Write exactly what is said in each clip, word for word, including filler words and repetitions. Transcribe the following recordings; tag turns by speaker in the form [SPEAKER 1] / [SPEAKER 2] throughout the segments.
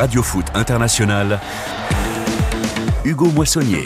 [SPEAKER 1] Radio Foot International, Hugo Moissonnier.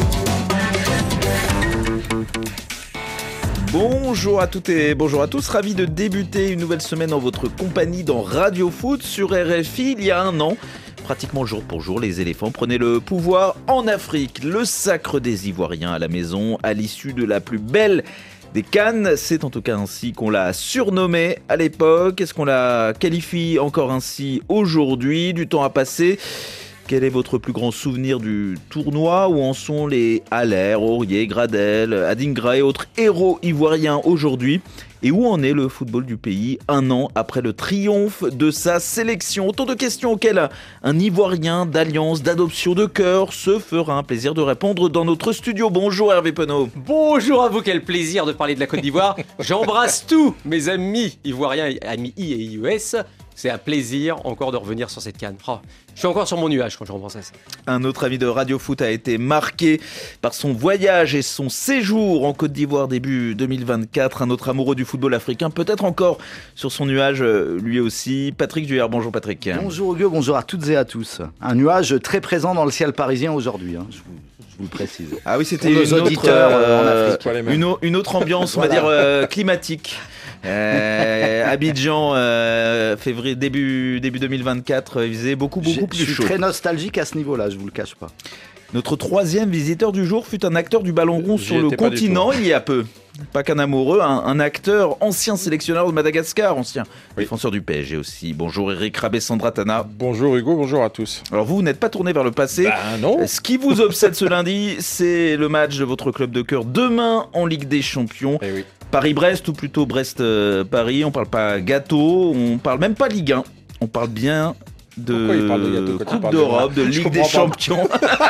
[SPEAKER 2] Bonjour à toutes et bonjour à tous, ravi de débuter une nouvelle semaine en votre compagnie dans Radio Foot sur R F I. Il y a un an, pratiquement jour pour jour, les éléphants prenaient le pouvoir en Afrique. Le sacre des Ivoiriens à la maison à l'issue de la plus belle des CAN, c'est en tout cas ainsi qu'on l'a surnommé à l'époque. Est-ce qu'on la qualifie encore ainsi aujourd'hui? Du temps à passer. Quel est votre plus grand souvenir du tournoi? Où en sont les Haller, Aurier, Gradel, Adingra et autres héros ivoiriens aujourd'hui? Et où en est le football du pays un an après le triomphe de sa sélection? Autant de questions auxquelles un Ivoirien d'alliance, d'adoption de cœur se fera un plaisir de répondre dans notre studio. Bonjour Hervé Penaud.
[SPEAKER 3] Bonjour à vous, quel plaisir de parler de la Côte d'Ivoire. J'embrasse tous mes amis ivoiriens, amis I et I U S. C'est un plaisir encore de revenir sur cette CAN. Oh, je suis encore sur mon nuage quand je repense à ça.
[SPEAKER 2] Un autre ami de Radio Foot a été marqué par son voyage et son séjour en Côte d'Ivoire début deux mille vingt-quatre. Un autre amoureux du football africain, peut-être encore sur son nuage lui aussi. Patrick Duher, bonjour Patrick.
[SPEAKER 4] Bonjour Hugo, bonjour à toutes et à tous. Un nuage très présent dans le ciel parisien aujourd'hui, hein, je, vous, je vous le précise.
[SPEAKER 2] Ah oui, c'était une autre, euh, une, une autre ambiance, on va dire, euh, climatique. Euh, Abidjan, euh, février, début, début deux mille vingt-quatre, il faisait beaucoup, beaucoup
[SPEAKER 4] J'ai,
[SPEAKER 2] plus
[SPEAKER 4] chaud. Je suis
[SPEAKER 2] chaud.
[SPEAKER 4] très nostalgique à ce niveau-là, je vous le cache pas.
[SPEAKER 2] Notre troisième visiteur du jour fut un acteur du ballon rond sur le continent il y a peu. Pas qu'un amoureux, un, un acteur, ancien sélectionneur de Madagascar, ancien oui. défenseur du P S G aussi. Bonjour Eric Rabé-Sandratana.
[SPEAKER 5] Bonjour Hugo, bonjour à tous.
[SPEAKER 2] Alors vous, vous n'êtes pas tourné vers le passé.
[SPEAKER 5] Bah non.
[SPEAKER 2] Ce qui vous obsède ce lundi, c'est le match de votre club de cœur demain en Ligue des Champions.
[SPEAKER 5] Eh oui.
[SPEAKER 2] Paris-Brest ou plutôt Brest-Paris, on parle pas gâteau, on parle même pas Ligue un, on parle bien de,
[SPEAKER 5] de
[SPEAKER 2] Coupe d'Europe, de, de Ligue des Champions.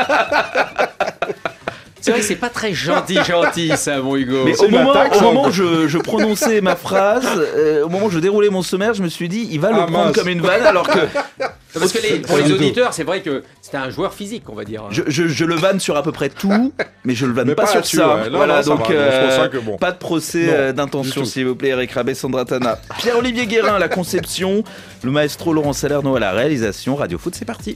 [SPEAKER 3] C'est vrai que c'est pas très gentil, gentil ça, mon Hugo.
[SPEAKER 2] Mais au moment, au moment où je, je prononçais ma phrase, euh, au moment où je déroulais mon sommaire, je me suis dit, il va le ah, prendre mince. comme une vanne, alors que...
[SPEAKER 3] Parce que les, pour les auditeurs, c'est vrai que c'était un joueur physique, on va dire.
[SPEAKER 2] Je, je, je le vanne sur à peu près tout, mais je le vanne pas, pas sur ça.
[SPEAKER 5] Ouais. Non,
[SPEAKER 2] voilà,
[SPEAKER 5] non,
[SPEAKER 2] donc
[SPEAKER 5] ça
[SPEAKER 2] euh,
[SPEAKER 5] que bon.
[SPEAKER 2] pas de procès non, euh, d'intention, s'il vous plaît, Eric Rabé-Sandratana. Pierre-Olivier Guérin à la conception, le maestro Laurent Salerno à la réalisation. Radio Foot, c'est parti.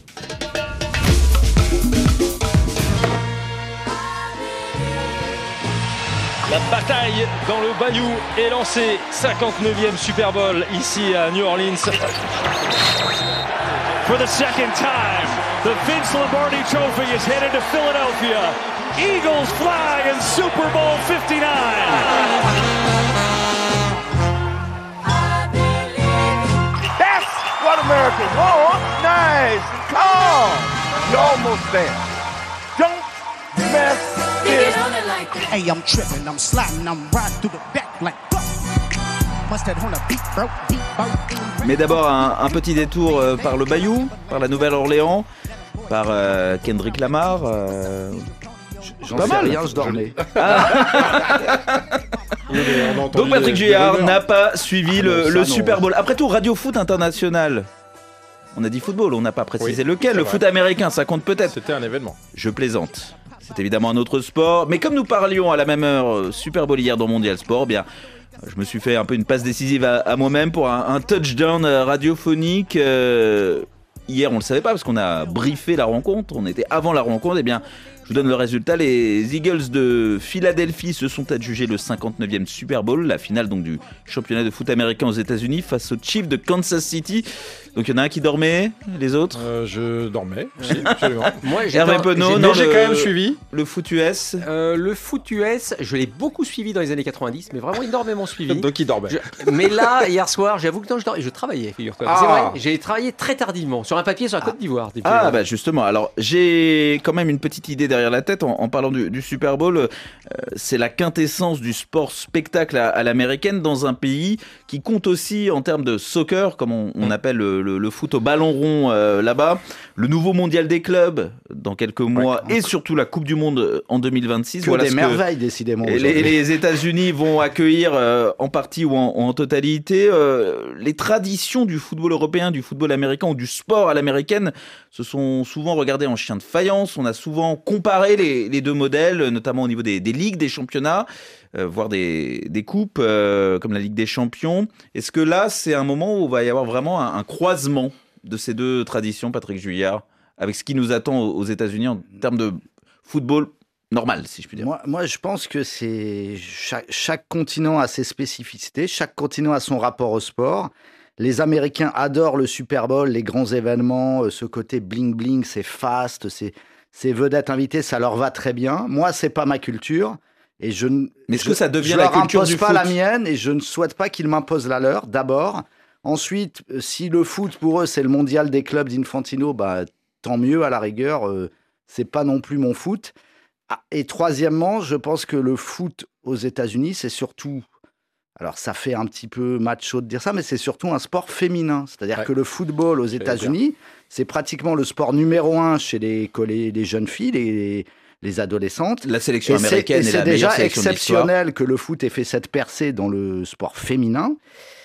[SPEAKER 6] La bataille dans le Bayou est lancée. cinquante-neuvième Super Bowl ici à New Orleans. For the second time, the Vince Lombardi Trophy is headed to Philadelphia. Eagles fly in Super Bowl fifty-nine.
[SPEAKER 7] That's what America wants. Nice call. You're almost there. Don't mess it up.
[SPEAKER 8] Hey, I'm tripping, I'm sliding, I'm riding through the back like must have on a beat, bro, beat, bro.
[SPEAKER 2] Mais d'abord un, un petit détour euh, par le Bayou, par la Nouvelle-Orléans, par euh, Kendrick Lamar. Euh...
[SPEAKER 4] J'en sais rien, je dormais.
[SPEAKER 2] Ah. Donc Patrick Duher n'a pas suivi ah, le, le Super Bowl. Après tout, Radio Foot International. On a dit football, on n'a pas précisé oui, lequel. Le vrai. Foot américain, ça compte peut-être.
[SPEAKER 5] C'était un événement.
[SPEAKER 2] Je plaisante. C'est évidemment un autre sport. Mais comme nous parlions à la même heure Super Bowl hier dans Mondial Sport, eh bien, je me suis fait un peu une passe décisive à, à moi-même pour un, un touchdown radiophonique. Euh, hier, on ne le savait pas parce qu'on a briefé la rencontre. On était avant la rencontre. Eh bien, je vous donne le résultat. Les Eagles de Philadelphie se sont adjugés le cinquante-neuvième Super Bowl, la finale donc du championnat de foot américain aux États-Unis face aux Chiefs de Kansas City. Donc il y en a un qui dormait, les autres
[SPEAKER 5] euh, Je dormais, si, absolument.
[SPEAKER 3] Moi, j'ai
[SPEAKER 2] Hervé Penaud, non,
[SPEAKER 5] j'ai
[SPEAKER 2] le,
[SPEAKER 5] quand même suivi.
[SPEAKER 2] Le foot U S
[SPEAKER 3] euh, Le foot U S, je l'ai beaucoup suivi dans les années quatre-vingt-dix, mais vraiment énormément suivi.
[SPEAKER 5] Donc il dormait.
[SPEAKER 3] Je, mais là, hier soir, j'avoue que non, je, dormais, je travaillais, figure-toi. Ah. C'est vrai, j'ai travaillé très tardivement, sur un papier sur la Côte d'Ivoire.
[SPEAKER 2] Ah, bah justement, alors j'ai quand même une petite idée derrière la tête en, en parlant du, du Super Bowl. Euh, c'est la quintessence du sport spectacle à, à l'américaine dans un pays qui compte aussi en termes de soccer, comme on, on appelle le, le, le foot au ballon rond euh, là-bas, le nouveau mondial des clubs dans quelques mois ouais, et surtout la Coupe du Monde en deux mille vingt-six.
[SPEAKER 4] Que voilà des merveilles décidément.
[SPEAKER 2] Les, les États-Unis vont accueillir euh, en partie ou en, en totalité euh, les traditions du football européen, du football américain ou du sport à l'américaine se sont souvent regardées en chien de faïence. On a souvent comparé les, les deux modèles, notamment au niveau des, des ligues, des championnats, euh, voire des, des coupes euh, comme la Ligue des Champions. Est-ce que là, c'est un moment où il va y avoir vraiment un, un croisement de ces deux traditions, Patrick Juillard, avec ce qui nous attend aux États-Unis en termes de football normal, si je puis dire?
[SPEAKER 4] Moi, moi je pense que c'est chaque, chaque continent a ses spécificités, chaque continent a son rapport au sport. Les Américains adorent le Super Bowl, les grands événements, ce côté bling-bling, c'est fast, c'est, c'est vedettes invitées, ça leur va très bien. Moi, c'est pas ma culture. Et je,
[SPEAKER 2] Mais est-ce
[SPEAKER 4] je,
[SPEAKER 2] que ça devient
[SPEAKER 4] je
[SPEAKER 2] la
[SPEAKER 4] leur
[SPEAKER 2] culture
[SPEAKER 4] impose
[SPEAKER 2] du
[SPEAKER 4] pas
[SPEAKER 2] foot?
[SPEAKER 4] la mienne et je ne souhaite pas qu'ils m'imposent la leur, d'abord. Ensuite, si le foot, pour eux, c'est le mondial des clubs d'Infantino, bah, tant mieux, à la rigueur, euh, c'est pas non plus mon foot. Ah, et troisièmement, je pense que le foot aux États-Unis, c'est surtout... Alors, ça fait un petit peu macho de dire ça, mais c'est surtout un sport féminin. C'est-à-dire
[SPEAKER 5] Ouais.
[SPEAKER 4] que le football aux États-Unis, c'est pratiquement le sport numéro un chez les, les, les jeunes filles, les, les adolescentes.
[SPEAKER 2] La sélection
[SPEAKER 4] Et c'est,
[SPEAKER 2] américaine
[SPEAKER 4] et
[SPEAKER 2] est
[SPEAKER 4] c'est
[SPEAKER 2] la
[SPEAKER 4] déjà
[SPEAKER 2] meilleure sélection de l'histoire.
[SPEAKER 4] exceptionnel que le foot ait fait cette percée dans le sport féminin.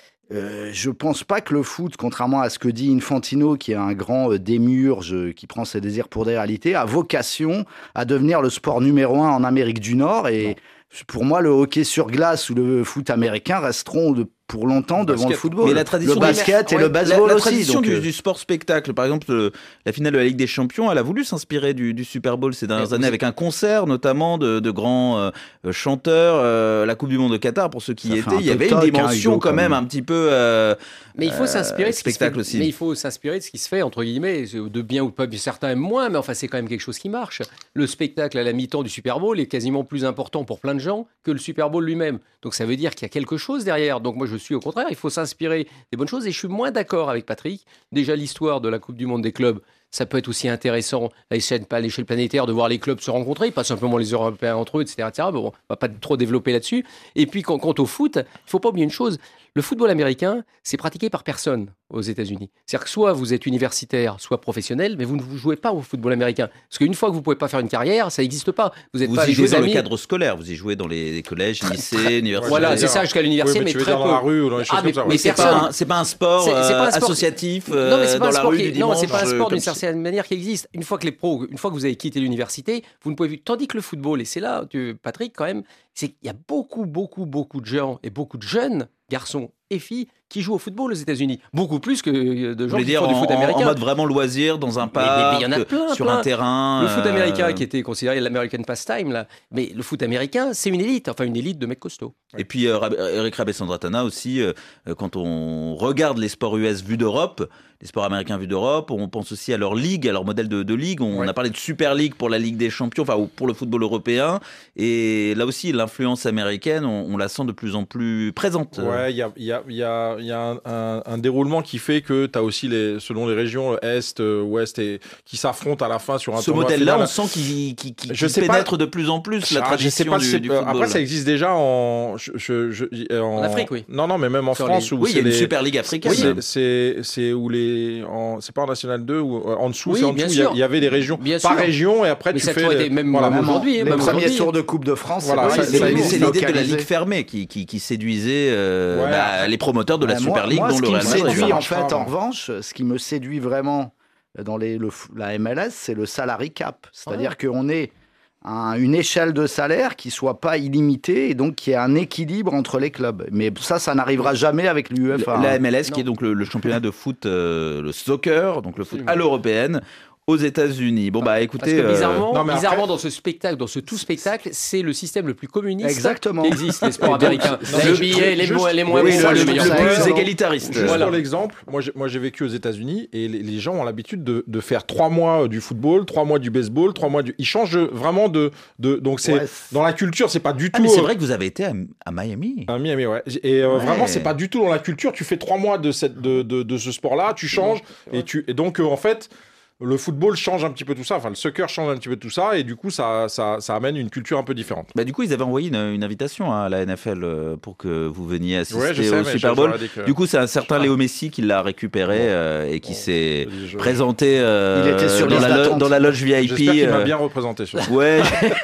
[SPEAKER 4] Euh, je pense pas que le foot, contrairement à ce que dit Infantino, qui est un grand euh, démiurge euh, qui prend ses désirs pour des réalités, a vocation à devenir le sport numéro un en Amérique du Nord. Et
[SPEAKER 5] Non.
[SPEAKER 4] pour moi, le hockey sur glace ou le foot américain resteront de, pour longtemps devant
[SPEAKER 5] basket.
[SPEAKER 4] le football.
[SPEAKER 2] Mais la tradition
[SPEAKER 4] le
[SPEAKER 2] du-
[SPEAKER 4] basket et
[SPEAKER 2] ouais,
[SPEAKER 4] le baseball
[SPEAKER 2] la, la
[SPEAKER 4] aussi.
[SPEAKER 2] tradition
[SPEAKER 4] donc,
[SPEAKER 2] du,
[SPEAKER 4] euh,
[SPEAKER 2] du sport spectacle, par exemple, euh, la finale de la Ligue des Champions, elle a voulu s'inspirer du, du Super Bowl ces dernières
[SPEAKER 3] Mais
[SPEAKER 2] années
[SPEAKER 3] vous-
[SPEAKER 2] avec un concert notamment de, de grands euh, euh, chanteurs. euh, la Coupe du Monde de Qatar, pour ceux qui
[SPEAKER 4] Ça
[SPEAKER 2] y
[SPEAKER 4] fait
[SPEAKER 2] étaient,
[SPEAKER 4] un
[SPEAKER 2] il y
[SPEAKER 4] peu
[SPEAKER 2] avait une
[SPEAKER 4] toc, hein,
[SPEAKER 2] dimension
[SPEAKER 4] Hugo,
[SPEAKER 2] quand
[SPEAKER 4] quand
[SPEAKER 2] même
[SPEAKER 4] même.
[SPEAKER 2] un petit peu. euh,
[SPEAKER 3] Mais il faut
[SPEAKER 2] euh,
[SPEAKER 3] s'inspirer de ce qui se
[SPEAKER 2] spectacle
[SPEAKER 3] fait.
[SPEAKER 2] aussi.
[SPEAKER 3] Mais il faut s'inspirer de ce qui se fait entre guillemets, de bien ou de pas bien, certains aiment moins, mais enfin c'est quand même quelque chose qui marche. Le spectacle à la mi-temps du Super Bowl est quasiment plus important pour plein de gens que le Super Bowl lui-même. Donc ça veut dire qu'il y a quelque chose derrière. Donc moi je suis au contraire, il faut s'inspirer des bonnes choses et je suis moins d'accord avec Patrick. Déjà l'histoire de la Coupe du Monde des clubs, ça peut être aussi intéressant à l'échelle, à l'échelle planétaire de voir les clubs se rencontrer, pas simplement les Européens entre eux, et cetera, et cetera. Bon, on va pas trop développer là-dessus. Et puis quant, quant au foot, il faut pas oublier une chose. Le football américain, c'est pratiqué par personne aux États-Unis. C'est-à-dire que soit vous êtes universitaire, soit professionnel, mais vous ne jouez pas au football américain. Parce qu'une fois que vous ne pouvez pas faire une carrière, ça n'existe pas. Vous êtes
[SPEAKER 2] Vous
[SPEAKER 3] pas
[SPEAKER 2] y
[SPEAKER 3] avec
[SPEAKER 2] jouez
[SPEAKER 3] des
[SPEAKER 2] dans
[SPEAKER 3] amis.
[SPEAKER 2] le cadre scolaire, vous y jouez dans les, les collèges, lycées, universités.
[SPEAKER 3] Voilà,
[SPEAKER 5] Ouais,
[SPEAKER 3] c'est ça jusqu'à l'université,
[SPEAKER 5] Oui,
[SPEAKER 3] mais,
[SPEAKER 5] mais tu veux
[SPEAKER 3] très
[SPEAKER 5] dire
[SPEAKER 3] peu.
[SPEAKER 5] dans la rue ou dans les choses
[SPEAKER 3] Ah, mais-
[SPEAKER 5] comme ça, ouais.
[SPEAKER 3] mais
[SPEAKER 2] C'est
[SPEAKER 3] personne.
[SPEAKER 2] pas, un, c'est pas un sport,
[SPEAKER 3] C'est- c'est pas un
[SPEAKER 2] euh,
[SPEAKER 3] sport-
[SPEAKER 2] associatif euh,
[SPEAKER 3] Non, mais c'est pas
[SPEAKER 2] dans
[SPEAKER 3] un
[SPEAKER 2] la
[SPEAKER 3] sport
[SPEAKER 2] rue
[SPEAKER 3] qui...
[SPEAKER 2] du dimanche.
[SPEAKER 3] Non, c'est pas un
[SPEAKER 2] euh,
[SPEAKER 3] sport
[SPEAKER 2] comme
[SPEAKER 3] d'une
[SPEAKER 2] si-
[SPEAKER 3] certaine manière qui existe. Une fois que les pros, une fois que vous avez quitté l'université, vous ne pouvez plus. Tandis que le football, et c'est là, tu, Patrick, quand même, c'est qu'il y a beaucoup, beaucoup, beaucoup de gens et beaucoup de jeunes garçons et filles qui jouent au football aux États-Unis. Beaucoup plus que de
[SPEAKER 2] Vous
[SPEAKER 3] gens
[SPEAKER 2] voulez
[SPEAKER 3] qui
[SPEAKER 2] dire
[SPEAKER 3] font du
[SPEAKER 2] en,
[SPEAKER 3] foot
[SPEAKER 2] en- en
[SPEAKER 3] américain.
[SPEAKER 2] mode vraiment loisir, dans un
[SPEAKER 3] mais-
[SPEAKER 2] parc,
[SPEAKER 3] mais il y en a plein,
[SPEAKER 2] sur
[SPEAKER 3] plein.
[SPEAKER 2] un terrain.
[SPEAKER 3] Le foot
[SPEAKER 2] euh,
[SPEAKER 3] américain qui était considéré l'American pastime, là. Mais le foot américain, c'est une élite, enfin une élite de mecs costauds.
[SPEAKER 2] Et puis euh, Rab- Eric Rabessandratana aussi, euh, euh, quand on regarde les sports U S vus d'Europe, les sports américains vus d'Europe, on pense aussi à leur ligue, à leur modèle de, de ligue. On
[SPEAKER 5] Ouais.
[SPEAKER 2] a parlé de Super League pour la Ligue des Champions, enfin ou pour le football européen. Et là aussi, l'influence américaine, on, on la sent de plus en plus présente.
[SPEAKER 5] Ouais, il y a, il y a, il y a, il y a un, un- un déroulement qui fait que tu as aussi, les, selon les régions, Est, euh, Ouest, et, qui s'affrontent à la fin sur un
[SPEAKER 2] Ce
[SPEAKER 5] tournoi
[SPEAKER 2] modèle-là,
[SPEAKER 5] final.
[SPEAKER 2] on sent qu'il qu'il- qu'il-
[SPEAKER 5] Je
[SPEAKER 2] qu'il
[SPEAKER 5] sais pas.
[SPEAKER 2] pénètre de plus en plus la
[SPEAKER 5] Ah, je sais
[SPEAKER 2] tradition
[SPEAKER 5] pas si
[SPEAKER 2] du,
[SPEAKER 5] c'est-
[SPEAKER 2] du
[SPEAKER 5] euh,
[SPEAKER 2] football.
[SPEAKER 5] Après, ça existe déjà en, je, je- je- en,
[SPEAKER 3] En Afrique, oui.
[SPEAKER 5] Non, non, mais même en
[SPEAKER 3] Sur
[SPEAKER 5] France
[SPEAKER 3] les-
[SPEAKER 5] où
[SPEAKER 2] Oui, il y
[SPEAKER 5] c'est
[SPEAKER 2] a une
[SPEAKER 5] les-
[SPEAKER 2] Super League africaine.
[SPEAKER 5] Oui, c'est- c'est c'est où les en- c'est pas en National deux ou euh, en dessous,
[SPEAKER 3] Oui,
[SPEAKER 5] c'est en
[SPEAKER 3] bien
[SPEAKER 5] dessous, il y a-
[SPEAKER 3] sûr.
[SPEAKER 5] il y avait des régions
[SPEAKER 3] Bien
[SPEAKER 5] par
[SPEAKER 3] sûr.
[SPEAKER 5] région et après
[SPEAKER 3] Mais
[SPEAKER 5] tu
[SPEAKER 3] ça a
[SPEAKER 5] fais
[SPEAKER 3] toujours
[SPEAKER 5] les-
[SPEAKER 3] été, même
[SPEAKER 5] voilà,
[SPEAKER 3] même
[SPEAKER 4] Même
[SPEAKER 3] aujourd'hui,
[SPEAKER 4] les
[SPEAKER 3] même
[SPEAKER 4] premiers
[SPEAKER 3] aujourd'hui.
[SPEAKER 4] tours de Coupe de France,
[SPEAKER 5] Voilà,
[SPEAKER 4] c'est
[SPEAKER 5] ça,
[SPEAKER 4] pareil,
[SPEAKER 5] c'est-
[SPEAKER 4] c'est
[SPEAKER 2] C'est
[SPEAKER 5] c'est
[SPEAKER 2] c'est l'idée de la
[SPEAKER 4] localisé.
[SPEAKER 2] ligue fermée qui, qui, qui séduisait euh,
[SPEAKER 5] Ouais.
[SPEAKER 2] bah, les promoteurs de la
[SPEAKER 4] Ouais,
[SPEAKER 2] Super
[SPEAKER 4] moi-
[SPEAKER 2] League,
[SPEAKER 4] moi,
[SPEAKER 2] dont
[SPEAKER 4] ce
[SPEAKER 2] le
[SPEAKER 4] qui me
[SPEAKER 2] Real Madrid.
[SPEAKER 4] séduit,
[SPEAKER 5] ça
[SPEAKER 4] en
[SPEAKER 5] marche
[SPEAKER 4] fait,
[SPEAKER 5] pas,
[SPEAKER 4] en
[SPEAKER 5] moi.
[SPEAKER 4] revanche, ce qui me séduit vraiment dans les, le, f- la M L S, c'est le salary cap. C'est-à-dire qu'on ait un- une échelle de salaire qui soit pas illimitée et donc qu'il y ait un équilibre entre les clubs. Mais ça, ça n'arrivera jamais avec l'U E F A.
[SPEAKER 2] La
[SPEAKER 4] hein.
[SPEAKER 2] M L S, qui
[SPEAKER 3] Non.
[SPEAKER 2] est donc le, le championnat de foot, euh, le soccer, donc le foot
[SPEAKER 3] Absolument.
[SPEAKER 2] à l'européenne, aux États-Unis. Bon, bah
[SPEAKER 3] Parce
[SPEAKER 2] écoutez.
[SPEAKER 3] que
[SPEAKER 2] euh,
[SPEAKER 3] bizarrement,
[SPEAKER 5] non, mais après-
[SPEAKER 3] bizarrement dans ce spectacle, dans ce tout spectacle, c'est le système le plus communiste
[SPEAKER 4] Exactement.
[SPEAKER 3] qui existe, les sports américains.
[SPEAKER 5] non,
[SPEAKER 3] La
[SPEAKER 5] mais
[SPEAKER 3] N B A,
[SPEAKER 5] juste-
[SPEAKER 3] les,
[SPEAKER 5] juste-
[SPEAKER 3] moins, les moins
[SPEAKER 2] oui,
[SPEAKER 3] bons,
[SPEAKER 2] le,
[SPEAKER 3] le
[SPEAKER 2] le
[SPEAKER 3] meilleur
[SPEAKER 2] plus
[SPEAKER 3] joueur.
[SPEAKER 2] égalitariste.
[SPEAKER 5] Juste
[SPEAKER 3] Voilà.
[SPEAKER 5] pour l'exemple, moi j'ai, moi j'ai vécu aux États-Unis et les, les gens ont l'habitude de, de faire trois mois euh, du football, trois mois du baseball, trois mois du. Ils changent vraiment de. de donc c'est
[SPEAKER 4] Ouais.
[SPEAKER 5] dans la culture, c'est pas du
[SPEAKER 2] Ah,
[SPEAKER 5] tout.
[SPEAKER 2] mais c'est
[SPEAKER 5] euh,
[SPEAKER 2] vrai que vous avez été à, à Miami.
[SPEAKER 5] À Miami, ouais. Et euh,
[SPEAKER 2] Ouais.
[SPEAKER 5] vraiment, c'est pas du tout dans la culture. Tu fais trois mois de, cette, de, de, de ce sport-là, tu changes. Et, tu, et donc, euh, en fait, le football change un petit peu tout ça. Enfin, le soccer change un petit peu tout ça. Et du coup, ça, ça, ça amène une culture un peu différente.
[SPEAKER 2] Bah, du coup, ils avaient envoyé une, une invitation hein, à la N F L euh, pour que vous veniez assister
[SPEAKER 5] Ouais, je sais,
[SPEAKER 2] au
[SPEAKER 5] mais
[SPEAKER 2] Super
[SPEAKER 5] je-
[SPEAKER 2] Bowl.
[SPEAKER 5] j'aurais dit que-
[SPEAKER 2] Du coup, c'est un certain
[SPEAKER 5] Ah.
[SPEAKER 2] Léo Messi qui l'a récupéré
[SPEAKER 5] Bon.
[SPEAKER 2] euh, et qui
[SPEAKER 5] Bon,
[SPEAKER 2] s'est
[SPEAKER 5] je dis, je-
[SPEAKER 2] présenté euh,
[SPEAKER 4] Il était sur
[SPEAKER 2] dans,
[SPEAKER 4] liste
[SPEAKER 2] la lo-
[SPEAKER 4] d'attente.
[SPEAKER 2] dans la loge V I P.
[SPEAKER 5] J'espère qu'il m'a
[SPEAKER 2] euh,
[SPEAKER 5] bien représenté. Sur ça.
[SPEAKER 2] Ouais,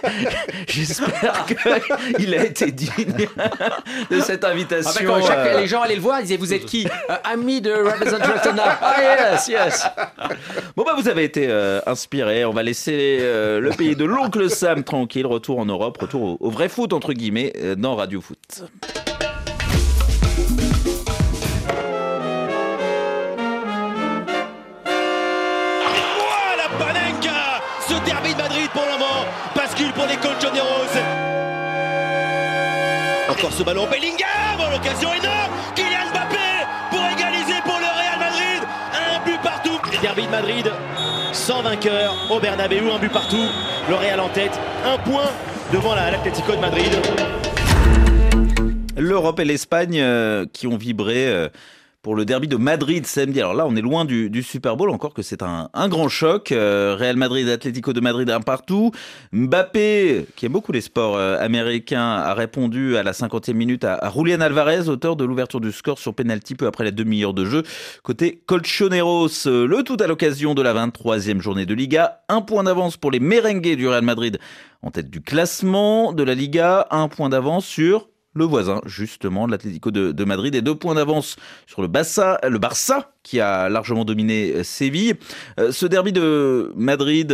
[SPEAKER 2] j'espère qu'il a été digne de cette
[SPEAKER 3] Ah,
[SPEAKER 2] invitation.
[SPEAKER 3] bah, quand chaque-
[SPEAKER 2] euh,
[SPEAKER 3] les gens allaient le voir, ils disaient vous êtes qui Euh, Ami de Representative. Ah yes, yes.
[SPEAKER 2] Bon bah vous avez été euh, inspiré, on va laisser euh, le pays de l'oncle Sam tranquille, retour en Europe, retour au, au vrai foot entre guillemets euh, dans Radio Foot.
[SPEAKER 9] Madrid pour le moment bascule pour les Colchoneros. Encore ce ballon Bellingham, oh, l'occasion énorme. Kylian Mbappé pour égaliser pour le Real Madrid. Un but partout. Derby de Madrid, sans vainqueur au Bernabéu, un but partout. Le Real en tête, un point devant l'Atlético de Madrid.
[SPEAKER 2] L'Europe et l'Espagne euh, qui ont vibré euh, pour le derby de Madrid samedi. Alors là, on est loin du, du Super Bowl, encore que c'est un, un grand choc. Euh, Real Madrid, Atlético de Madrid, un partout. Mbappé, qui aime beaucoup les sports euh, américains, a répondu à la cinquantième minute à, à Julián Álvarez, auteur de l'ouverture du score sur penalty peu après la demi-heure de jeu. Côté Colchoneros, euh, le tout à l'occasion de la vingt-troisième journée de Liga. Un point d'avance pour les merengues du Real Madrid en tête du classement de la Liga. Un point d'avance sur le voisin, justement, de l'Atlético de, de Madrid, et deux points d'avance sur le Barça, le Barça qui a largement dominé Séville. Euh, ce derby de Madrid,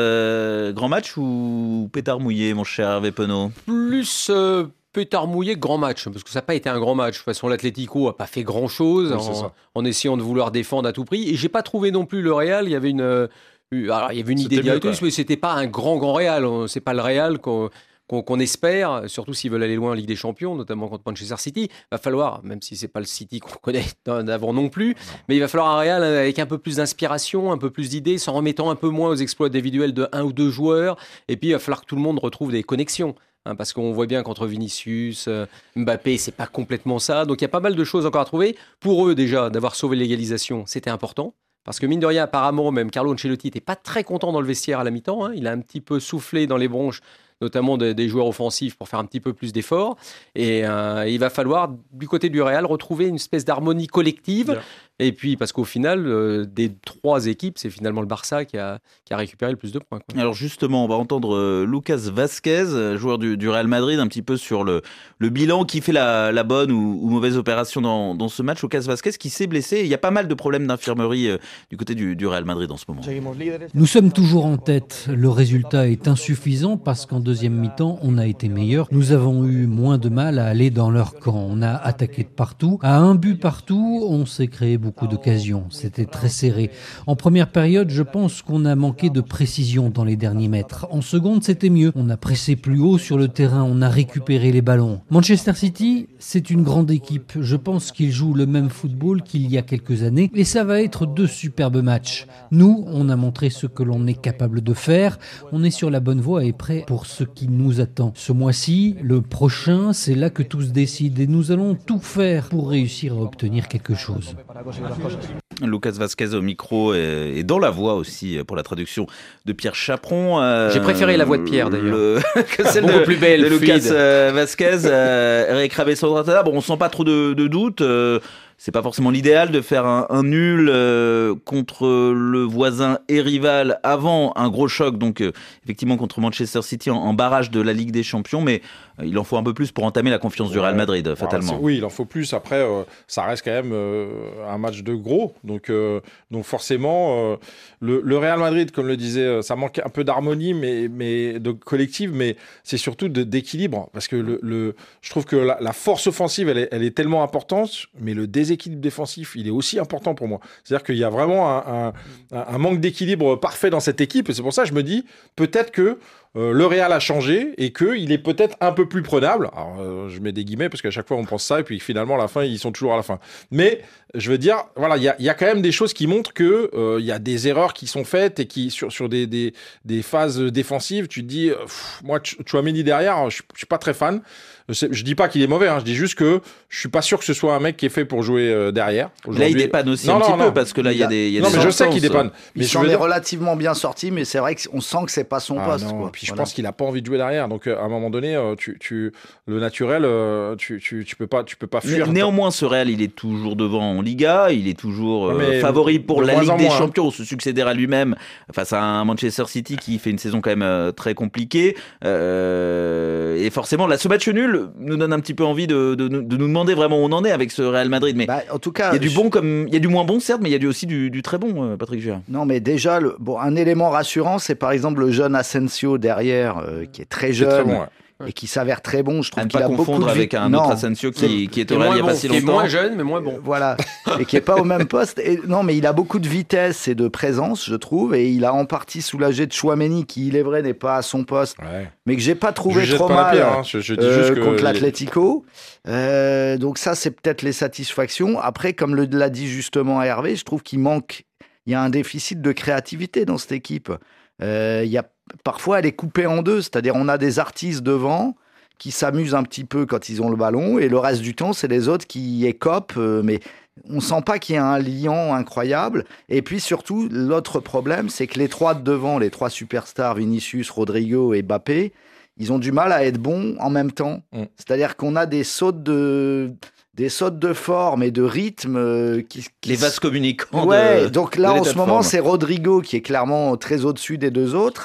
[SPEAKER 2] euh, grand match ou pétard mouillé, mon cher Hervé Penaud ?
[SPEAKER 3] Plus euh, pétard mouillé que grand match, parce que ça n'a pas été un grand match. De toute façon, l'Atlético n'a pas fait grand-chose
[SPEAKER 5] oui,
[SPEAKER 3] en, en essayant de vouloir défendre à tout prix. Et j'ai pas trouvé non plus le Real. Il y avait une, alors, il y avait une idée directrice, mais c'était pas un grand, grand Real. C'est pas le Real qu'on... Qu'on, qu'on espère, surtout s'ils veulent aller loin en Ligue des Champions, notamment contre Manchester City, va falloir, même si c'est pas le City qu'on connaît d'avant non plus, mais il va falloir un Real avec un peu plus d'inspiration, un peu plus d'idées, s'en remettant un peu moins aux exploits individuels de un ou deux joueurs, et puis il va falloir que tout le monde retrouve des connexions. Hein, parce qu'on voit bien qu'entre Vinicius, euh, Mbappé, c'est pas complètement ça. Donc il y a pas mal de choses encore à trouver. Pour eux déjà, d'avoir sauvé l'égalisation, c'était important. Parce que mine de rien, apparemment, même Carlo Ancelotti n'était pas très content dans le vestiaire à la mi-temps. Hein. Il a un petit peu soufflé dans les bronches, notamment des, des joueurs offensifs, pour faire un petit peu plus d'efforts. Et euh, il va falloir, du côté du Real, retrouver une espèce d'harmonie collective. Bien. Et puis, parce qu'au final, euh, des trois équipes, c'est finalement le Barça qui a, qui a récupéré le plus de points. Quoi.
[SPEAKER 2] Alors justement, on va entendre euh, Lucas Vazquez, joueur du, du Real Madrid, un petit peu sur le, le bilan, qui fait la, la bonne ou, ou mauvaise opération dans, dans ce match. Lucas Vazquez qui s'est blessé. Il y a pas mal de problèmes d'infirmerie euh, du côté du, du Real Madrid en ce moment.
[SPEAKER 10] Nous sommes toujours en tête. Le résultat est insuffisant parce qu'en deuxième mi-temps, on a été meilleur. Nous avons eu moins de mal à aller dans leur camp. On a attaqué de partout. À un but partout, on s'est créé beaucoup d'occasions. C'était très serré. En première période, je pense qu'on a manqué de précision dans les derniers mètres. En seconde, c'était mieux. On a pressé plus haut sur le terrain. On a récupéré les ballons. Manchester City, c'est une grande équipe. Je pense qu'ils jouent le même football qu'il y a quelques années. Et ça va être deux superbes matchs. Nous, on a montré ce que l'on est capable de faire. On est sur la bonne voie et prêt pour ce qui nous attend. Ce mois-ci, le prochain, c'est là que tout se décide. Et nous allons tout faire pour réussir à obtenir quelque chose.
[SPEAKER 2] Lucas Vazquez au micro et, et dans la voix aussi pour la traduction de Pierre Chaperon. Euh,
[SPEAKER 3] J'ai préféré la voix de Pierre d'ailleurs.
[SPEAKER 2] Le... que celle
[SPEAKER 3] beaucoup
[SPEAKER 2] de,
[SPEAKER 3] plus belle,
[SPEAKER 2] de Lucas
[SPEAKER 3] fluide.
[SPEAKER 2] euh, Vazquez, euh, Eric Rabé-Sandratana. Bon, on sent pas trop de, de doute. Euh, c'est pas forcément l'idéal de faire un, un nul euh, contre le voisin et rival avant un gros choc, donc euh, effectivement contre Manchester City en, en barrage de la Ligue des Champions, mais euh, il en faut un peu plus pour entamer la confiance ouais, du Real Madrid, euh, fatalement.
[SPEAKER 5] Oui, il en faut plus. Après, euh, ça reste quand même euh, un match de gros, donc, euh, donc forcément, euh, le, le Real Madrid, comme le disait, ça manque un peu d'harmonie, mais, mais de collective, mais c'est surtout de, d'équilibre, parce que le, le, je trouve que la, la force offensive, elle est, elle est tellement importante, mais le déséquilibre défensif, il est aussi important pour moi. C'est-à-dire qu'il y a vraiment un, un, un manque d'équilibre parfait dans cette équipe, et c'est pour ça que je me dis, peut-être que Euh, le Real a changé et qu'il est peut-être un peu plus prenable. Alors, euh, je mets des guillemets parce qu'à chaque fois on pense ça et puis finalement à la fin ils sont toujours à la fin. Mais je veux dire, voilà, il y a, y a quand même des choses qui montrent que il euh, y a des erreurs qui sont faites et qui sur sur des des, des phases défensives, tu te dis, pff, moi Tchouaméni derrière, je, je suis pas très fan. Je, je dis pas qu'il est mauvais, hein, je dis juste que je suis pas sûr que ce soit un mec qui est fait pour jouer euh, derrière.
[SPEAKER 2] Là il dépanne aussi non, un non, petit non, peu parce que là il y a des il y a
[SPEAKER 5] non
[SPEAKER 2] des
[SPEAKER 5] mais je sais qu'il dépanne.
[SPEAKER 4] Mais il s'en est dire... relativement bien sorti, mais c'est vrai qu'on sent que c'est pas son ah, poste.
[SPEAKER 5] Non,
[SPEAKER 4] quoi.
[SPEAKER 5] Puis je
[SPEAKER 4] voilà.
[SPEAKER 5] pense qu'il a pas envie de jouer derrière, donc à un moment donné, tu, tu, le naturel, tu, tu, tu peux pas, tu peux pas fuir.
[SPEAKER 2] Né, néanmoins, ce Real, il est toujours devant en Liga, il est toujours
[SPEAKER 5] mais
[SPEAKER 2] euh, favori pour la Ligue des
[SPEAKER 5] moins,
[SPEAKER 2] Champions, hein. Se succéder à lui-même face à un Manchester City qui fait une saison quand même euh, très compliquée. Euh, et forcément, là, ce match nul nous donne un petit peu envie de, de, de nous demander vraiment où on en est avec ce Real Madrid. Mais
[SPEAKER 4] bah, en tout cas,
[SPEAKER 2] il y a du bon comme il y a du moins bon certes, mais il y a du, aussi du, du très bon, euh, Patrick Gérard.
[SPEAKER 4] Non, mais déjà, le, bon, un élément rassurant, c'est par exemple le jeune Asensio derrière, euh, qui est très jeune.
[SPEAKER 5] C'est très bon, ouais.
[SPEAKER 4] et qui s'avère très bon. Je trouve
[SPEAKER 2] à ne
[SPEAKER 4] qu'il
[SPEAKER 2] pas
[SPEAKER 4] a beaucoup
[SPEAKER 2] confondre
[SPEAKER 4] de
[SPEAKER 2] avec
[SPEAKER 4] vi-
[SPEAKER 2] un
[SPEAKER 4] non,
[SPEAKER 2] autre Asensio qui, qui était au Real il n'y a pas si
[SPEAKER 3] Qui est
[SPEAKER 2] longtemps.
[SPEAKER 3] moins jeune, mais moins bon.
[SPEAKER 4] Voilà, et qui est pas au même poste. Et, non, mais il a beaucoup de vitesse et de présence, je trouve, et il a en partie soulagé de Tchouaméni, qui, il est vrai, n'est pas à son poste,
[SPEAKER 5] Ouais.
[SPEAKER 4] mais que j'ai pas trouvé
[SPEAKER 5] Je jette
[SPEAKER 4] trop
[SPEAKER 5] pas la
[SPEAKER 4] mal
[SPEAKER 5] pierre, hein. je, je dis
[SPEAKER 4] euh,
[SPEAKER 5] juste que
[SPEAKER 4] contre
[SPEAKER 5] il-
[SPEAKER 4] l'Atlético. Euh, donc ça, c'est peut-être les satisfactions. Après, comme le, l'a dit justement Hervé, je trouve qu'il manque, il y a un déficit de créativité dans cette équipe. Euh, il y a, parfois, elle est coupée en deux, c'est-à-dire on a des artistes devant qui s'amusent un petit peu quand ils ont le ballon, et le reste du temps, c'est les autres qui écopent, euh, mais on sent pas qu'il y a un lien incroyable. Et puis surtout, l'autre problème, c'est que les trois de devant, les trois superstars, Vinicius, Rodrigo et Mbappé, ils ont du mal à être bons en même temps.
[SPEAKER 5] Mm.
[SPEAKER 4] C'est-à-dire qu'on a des sautes de, des sautes de forme et de rythme euh, qui, qui
[SPEAKER 2] Les vases communicants.
[SPEAKER 4] Ouais,
[SPEAKER 2] de,
[SPEAKER 4] donc
[SPEAKER 2] de
[SPEAKER 4] là, en
[SPEAKER 2] l'état
[SPEAKER 4] ce
[SPEAKER 2] de
[SPEAKER 4] moment,
[SPEAKER 2] forme.
[SPEAKER 4] c'est Rodrigo qui est clairement très au-dessus des deux autres.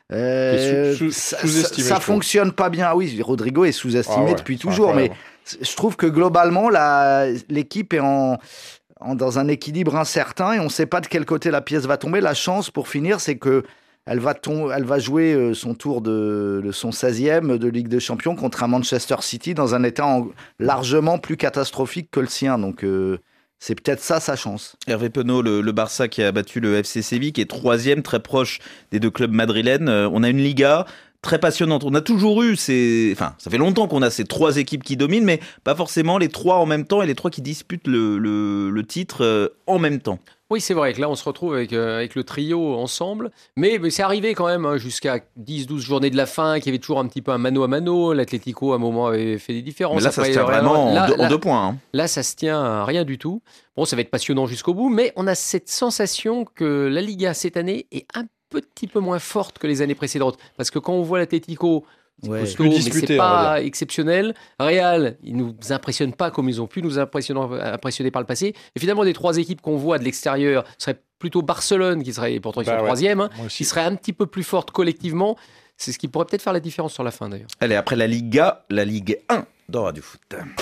[SPEAKER 4] Euh,
[SPEAKER 5] Qui est sous- sous-
[SPEAKER 4] ça,
[SPEAKER 5] sous-estimé,
[SPEAKER 4] ça, ça
[SPEAKER 5] je trouve.
[SPEAKER 4] fonctionne pas bien. Ah oui, Rodrigo est sous-estimé
[SPEAKER 5] Ah ouais,
[SPEAKER 4] depuis
[SPEAKER 5] c'est
[SPEAKER 4] toujours, mais
[SPEAKER 5] incroyable.
[SPEAKER 4] je trouve que globalement, la, l'équipe est en, en- dans un équilibre incertain et on ne sait pas de quel côté la pièce va tomber. La chance, pour finir, c'est que elle va, tom- elle va jouer euh, son tour de, de son seizième de Ligue des Champions contre un Manchester City dans un état en- largement plus catastrophique que le sien. Donc, euh, c'est peut-être ça sa chance.
[SPEAKER 2] Hervé Penaud, le, le Barça qui a battu le F C Séville, qui est troisième, très proche des deux clubs madrilènes. Euh, on a une Liga très passionnante. On a toujours eu ces... Enfin, ça fait longtemps qu'on a ces trois équipes qui dominent, mais pas forcément les trois en même temps et les trois qui disputent le, le, le titre euh, en même temps.
[SPEAKER 3] Oui, c'est vrai que là, on se retrouve avec, euh, avec le trio ensemble. Mais, mais c'est arrivé quand même hein, jusqu'à dix douze journées de la fin, qu'il y avait toujours un petit peu un mano à mano. L'Atlético, à un moment, avait fait des différences.
[SPEAKER 2] Mais là, ça
[SPEAKER 3] Après,
[SPEAKER 2] se tient
[SPEAKER 3] le Real-
[SPEAKER 2] vraiment en,
[SPEAKER 3] là,
[SPEAKER 2] deux, en
[SPEAKER 3] là-
[SPEAKER 2] deux points. hein.
[SPEAKER 3] Là, ça se tient à rien du tout. Bon, ça va être passionnant jusqu'au bout, mais on a cette sensation que la Liga, cette année, est un petit peu moins forte que les années précédentes. Parce que quand on voit l'Atlético... C'est
[SPEAKER 4] Ouais.
[SPEAKER 3] costaud,
[SPEAKER 5] Plus
[SPEAKER 3] mais
[SPEAKER 5] disputé,
[SPEAKER 3] c'est
[SPEAKER 5] on va
[SPEAKER 3] pas exceptionnel. Real, ils nous impressionnent pas comme ils ont pu nous impressionner, impressionner par le passé. Et finalement, des trois équipes qu'on voit de l'extérieur, ce serait plutôt Barcelone qui serait, pourtant ils
[SPEAKER 5] Bah
[SPEAKER 3] sont
[SPEAKER 5] ouais.
[SPEAKER 3] troisième, hein,
[SPEAKER 5] Moi aussi.
[SPEAKER 3] qui serait un petit peu plus forte collectivement. C'est ce qui pourrait peut-être faire la différence sur la fin d'ailleurs.
[SPEAKER 2] Allez, après la Liga, la Ligue un dans Radio Foot.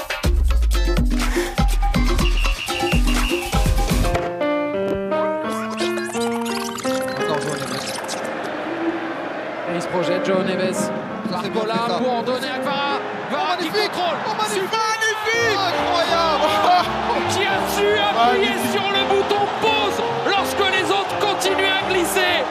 [SPEAKER 11] Et il se projette, Joe Neves. Barcola pour en donner à Kvara. Kvara qui contrôle. Magnifique. Incroyable. Qui a su appuyer sur le bouton pause lorsque les autres continuent à glisser.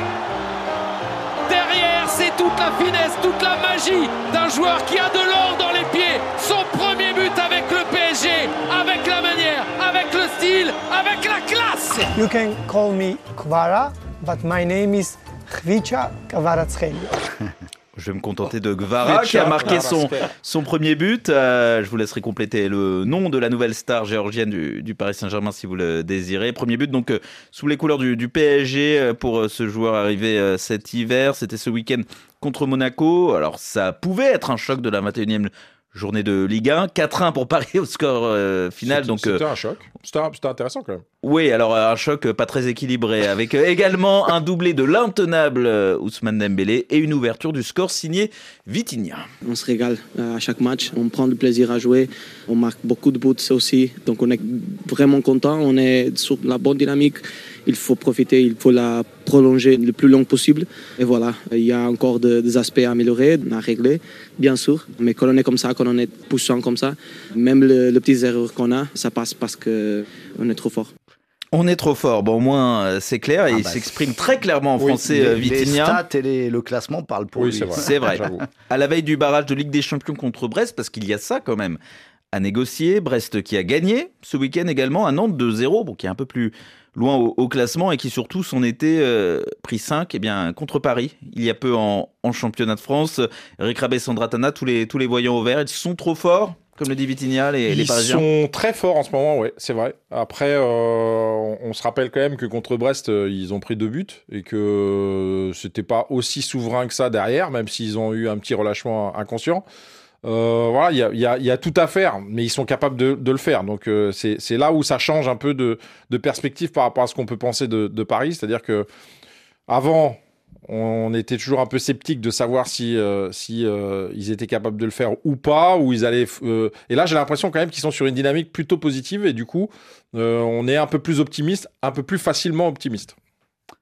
[SPEAKER 11] Derrière, c'est toute la finesse, toute la magie d'un joueur qui a de l'or dans les pieds. Son premier but avec le P S G, avec la manière, avec le style, avec la classe.
[SPEAKER 12] You can call me Kvara, but my name is Khvicha Kvaratskhelia.
[SPEAKER 2] Je vais me contenter de Gvara qui a marqué son, son premier but. Euh, je vous laisserai compléter le nom de la nouvelle star géorgienne du, du Paris Saint-Germain si vous le désirez. Premier but donc euh, sous les couleurs du, du P S G euh, pour euh, ce joueur arrivé euh, cet hiver. C'était ce week-end contre Monaco. Alors ça pouvait être un choc de la vingt et unième journée de Ligue un. quatre un pour Paris au score euh, final.
[SPEAKER 5] C'était,
[SPEAKER 2] donc,
[SPEAKER 5] c'était
[SPEAKER 2] euh,
[SPEAKER 5] un choc. C'était, un- c'était intéressant quand même.
[SPEAKER 2] Oui, alors un choc pas très équilibré avec euh, également un doublé de l'intenable euh, Ousmane Dembélé et une ouverture du score signé Vitinha.
[SPEAKER 13] On se régale euh, à chaque match, on prend du plaisir à jouer, on marque beaucoup de buts aussi, donc on est vraiment content, on est sur la bonne dynamique, il faut profiter, il faut la prolonger le plus long possible. Et voilà, il y a encore de- des aspects à améliorer, à régler, bien sûr, mais quand on est comme ça, quand on est poussant comme ça, même le- les petites erreurs qu'on a, ça passe parce qu'on est trop fort.
[SPEAKER 2] On est trop fort. Bon, au moins, euh, c'est clair. Et
[SPEAKER 4] Ah
[SPEAKER 2] il
[SPEAKER 4] bah,
[SPEAKER 2] s'exprime très clairement en
[SPEAKER 4] Oui,
[SPEAKER 2] français,
[SPEAKER 4] les,
[SPEAKER 2] euh,
[SPEAKER 4] les
[SPEAKER 2] Vitinha.
[SPEAKER 4] stats et les- le classement parlent pour
[SPEAKER 5] Oui,
[SPEAKER 4] lui.
[SPEAKER 5] c'est vrai.
[SPEAKER 2] C'est vrai.
[SPEAKER 5] J'avoue.
[SPEAKER 2] À la veille du barrage de Ligue des Champions contre Brest, parce qu'il y a ça quand même à négocier. Brest qui a gagné ce week-end également à Nantes deux zéro, bon, qui est un peu plus loin au, au classement et qui surtout s'en était euh, pris cinq eh bien, contre Paris il y a peu en, en championnat de France. Eric Rabé, Sandra Tana, tous les, tous les voyants au vert, ils sont trop forts, comme le dit Vitinha, les, les
[SPEAKER 5] Ils
[SPEAKER 2] Parisiens.
[SPEAKER 5] sont très forts en ce moment, ouais, c'est vrai. Après, euh, on, on se rappelle quand même que contre Brest, euh, ils ont pris deux buts et que euh, c'était pas aussi souverain que ça derrière, même s'ils ont eu un petit relâchement inconscient. Euh, voilà, il y a, y, a, y a tout à faire, mais ils sont capables de, de le faire. Donc euh, c'est, c'est là où ça change un peu de, de perspective par rapport à ce qu'on peut penser de, de Paris. C'est-à-dire que avant, on était toujours un peu sceptique de savoir si, euh, si euh, ils étaient capables de le faire ou pas, ou ils allaient. Euh... Et là, j'ai l'impression quand même qu'ils sont sur une dynamique plutôt positive, et du coup, euh, on est un peu plus optimiste, un peu plus facilement optimiste.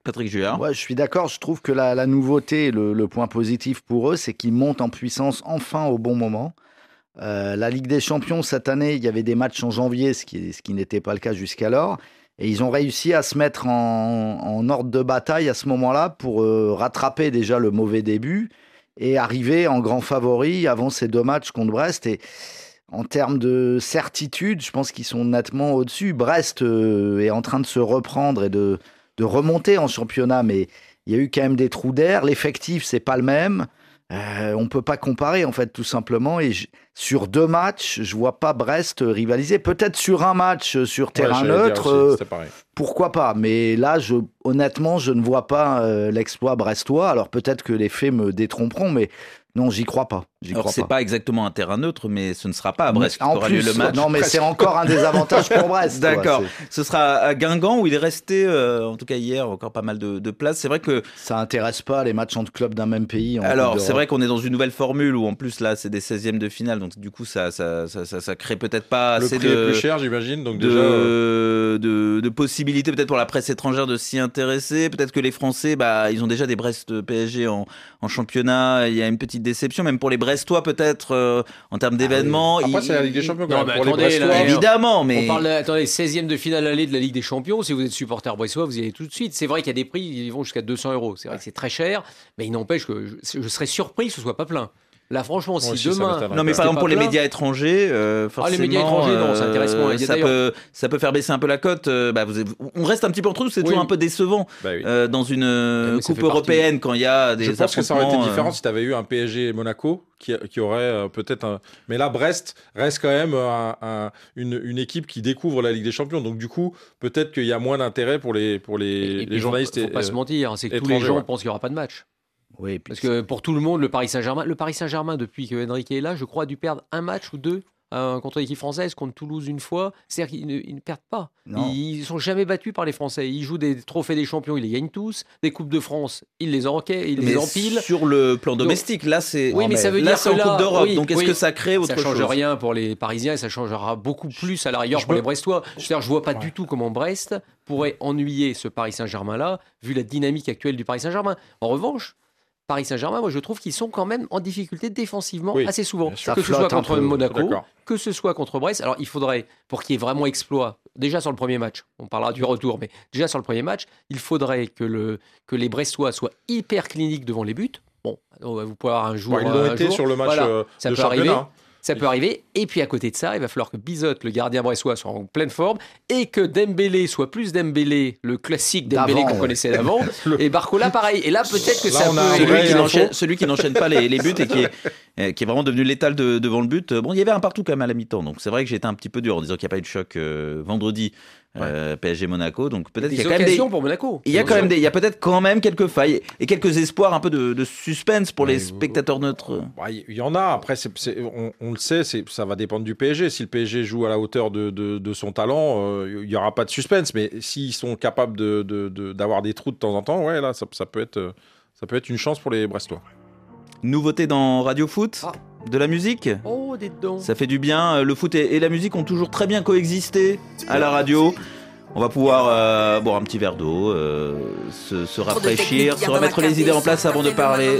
[SPEAKER 2] Patrick Juard.
[SPEAKER 4] Ouais, je suis d'accord. Je trouve que la, la nouveauté, le, le point positif pour eux, c'est qu'ils montent en puissance enfin au bon moment. Euh, la Ligue des Champions, cette année, il y avait des matchs en janvier, ce qui, ce qui n'était pas le cas jusqu'alors. Et ils ont réussi à se mettre en, en ordre de bataille à ce moment-là pour euh, rattraper déjà le mauvais début et arriver en grand favori avant ces deux matchs contre Brest. Et en termes de certitude, je pense qu'ils sont nettement au-dessus. Brest euh, est en train de se reprendre et de, de remonter en championnat, mais il y a eu quand même des trous d'air. L'effectif, c'est pas le même. Euh, on peut pas comparer en fait tout simplement et je, sur deux matchs je vois pas Brest rivaliser, peut-être sur un match sur terrain ouais, neutre euh, pourquoi pas, mais là je, honnêtement je ne vois pas euh, l'exploit brestois. Alors peut-être que les faits me détromperont, mais non, j'y crois pas. J'y
[SPEAKER 2] Alors
[SPEAKER 4] crois
[SPEAKER 2] c'est
[SPEAKER 4] pas.
[SPEAKER 2] pas exactement un terrain neutre, mais ce ne sera pas à Brest
[SPEAKER 4] en
[SPEAKER 2] qu'aura
[SPEAKER 4] plus,
[SPEAKER 2] lieu le match.
[SPEAKER 4] Non, mais c'est encore un désavantage pour Brest.
[SPEAKER 2] D'accord.
[SPEAKER 4] Ouais,
[SPEAKER 2] ce sera à Guingamp où il est resté, euh, en tout cas hier, encore pas mal de, de places. C'est vrai que
[SPEAKER 4] ça intéresse pas les matchs entre clubs d'un même pays. En
[SPEAKER 2] Alors c'est vrai qu'on est dans une nouvelle formule où en plus là c'est des seizièmes de finale, donc du coup ça ça ça ça, ça crée peut-être pas
[SPEAKER 5] le
[SPEAKER 2] assez
[SPEAKER 5] prix
[SPEAKER 2] de
[SPEAKER 5] est plus cher, j'imagine. Donc
[SPEAKER 2] de,
[SPEAKER 5] déjà euh...
[SPEAKER 2] de de possibilités peut-être pour la presse étrangère de s'y intéresser. Peut-être que les Français, bah ils ont déjà des Brest P S G en en championnat. Il y a une petite déception, même pour les Brestois peut-être euh, en termes d'événements.
[SPEAKER 5] Ah oui. Après,
[SPEAKER 2] il...
[SPEAKER 5] c'est la Ligue des Champions quand
[SPEAKER 3] non,
[SPEAKER 5] même.
[SPEAKER 3] Mais
[SPEAKER 5] pour
[SPEAKER 3] attendez,
[SPEAKER 5] les
[SPEAKER 3] là,
[SPEAKER 5] Brestois,
[SPEAKER 2] évidemment, mais
[SPEAKER 3] on parle de, attendez, seizième de finale aller de la Ligue des Champions. Si vous êtes supporter brestois, vous y allez tout de suite. C'est vrai qu'il y a des prix, ils vont jusqu'à deux cents euros. C'est vrai ouais. que c'est très cher, mais il n'empêche que je, je serais surpris que ce soit pas plein. Là, franchement, si
[SPEAKER 5] aussi,
[SPEAKER 3] demain.
[SPEAKER 2] Non, mais par exemple, pour les médias étrangers, euh, forcément.
[SPEAKER 3] Ah, les médias étrangers, non, ça intéresse moins.
[SPEAKER 2] Euh, ça, peut, ça peut faire baisser un peu la cote. Euh, bah, vous, on reste un petit peu entre nous, c'est oui. toujours un peu décevant
[SPEAKER 5] bah oui.
[SPEAKER 2] euh, dans une euh, coupe européenne quand il y a des.
[SPEAKER 5] Je pense que ça aurait été différent
[SPEAKER 2] euh...
[SPEAKER 5] si tu avais eu un P S G Monaco qui, qui aurait euh, peut-être un. Mais là, Brest reste quand même un, un, une, une équipe qui découvre la Ligue des Champions. Donc, du coup, peut-être qu'il y a moins d'intérêt pour les, pour les,
[SPEAKER 3] et, et
[SPEAKER 5] les journalistes.
[SPEAKER 3] Il ne faut pas se mentir, c'est que tous les gens ouais. pensent qu'il n'y aura pas de match.
[SPEAKER 4] Oui,
[SPEAKER 3] parce que pour tout le monde, le Paris Saint-Germain, le Paris Saint-Germain depuis que Enrique est là, je crois, a dû perdre un match ou deux euh, contre l'équipe française, contre Toulouse une fois. C'est-à-dire qu'ils ne, ils ne perdent pas. Non. Ils ne sont jamais battus par les Français. Ils jouent des trophées des champions, ils les gagnent tous. Des coupes de France, ils les enquêtent, ils
[SPEAKER 2] mais
[SPEAKER 3] les empilent.
[SPEAKER 2] Sur le plan domestique, donc, là c'est.
[SPEAKER 3] Oui, mais, mais ça veut
[SPEAKER 2] là,
[SPEAKER 3] dire
[SPEAKER 2] c'est
[SPEAKER 3] que
[SPEAKER 2] en
[SPEAKER 3] là,
[SPEAKER 2] Coupe d'Europe.
[SPEAKER 3] Oui,
[SPEAKER 2] donc est-ce
[SPEAKER 3] oui,
[SPEAKER 2] que ça crée autre chose ?
[SPEAKER 3] Ça change chose rien pour les Parisiens et ça changera beaucoup plus à la rigueur
[SPEAKER 5] je
[SPEAKER 3] pour
[SPEAKER 5] peux...
[SPEAKER 3] les Brestois. C'est-à-dire, je vois pas ouais. du tout comment Brest pourrait ennuyer ce Paris Saint-Germain-là, vu la dynamique actuelle du Paris Saint-Germain. En revanche. Paris Saint-Germain, moi je trouve qu'ils sont quand même en difficulté défensivement oui, assez souvent. Que ce soit contre Monaco, que ce soit contre Brest. Alors il faudrait, pour qu'il y ait vraiment exploit, déjà sur le premier match, on parlera du retour, mais déjà sur le premier match, il faudrait que, le, que les Brestois soient hyper cliniques devant les buts. Bon, vous pouvez avoir un jour.
[SPEAKER 5] Bon, ils l'ont été
[SPEAKER 3] jour.
[SPEAKER 5] sur le match
[SPEAKER 3] voilà,
[SPEAKER 5] euh,
[SPEAKER 3] ça
[SPEAKER 5] de
[SPEAKER 3] peut
[SPEAKER 5] championnat.
[SPEAKER 3] Arriver. Ça peut arriver. Et puis à côté de ça, il va falloir que Bizotte, le gardien brestois, soit en pleine forme et que Dembélé soit plus Dembélé, le classique Dembélé qu'on ouais. connaissait d'avant. le... Et Barcola, pareil. Et là, peut-être que là, ça
[SPEAKER 2] on
[SPEAKER 3] peut...
[SPEAKER 2] A celui, qui n'enchaîne, celui qui n'enchaîne pas les, les buts et qui est, qui est vraiment devenu létal de, devant le but. Bon, il y avait un partout quand même à la mi-temps. Donc c'est vrai que j'étais un petit peu dur en disant qu'il n'y a pas eu de choc euh, vendredi. Ouais. Euh, P S G Monaco, donc peut-être qu'il y a quand même des
[SPEAKER 3] pour Monaco.
[SPEAKER 2] Il y a quand même des, il y a peut-être quand même quelques failles et quelques espoirs, un peu de, de suspense pour ouais, les spectateurs neutres.
[SPEAKER 5] Bah, il y en a. Après, c'est, c'est, on, on le sait, c'est, ça va dépendre du P S G. Si le P S G joue à la hauteur de, de, de son talent, euh, il y aura pas de suspense. Mais s'ils sont capables de, de, de, d'avoir des trous de temps en temps, ouais, là, ça, ça peut être, ça peut être une chance pour les Brestois.
[SPEAKER 2] Nouveauté dans Radio Foot. Ah. De la musique.
[SPEAKER 3] Oh, dites donc.
[SPEAKER 2] Ça fait du bien. Le foot et la musique ont toujours très bien coexisté à la radio. On va pouvoir euh, boire un petit verre d'eau, euh, se, se rafraîchir, se remettre les idées en place avant de parler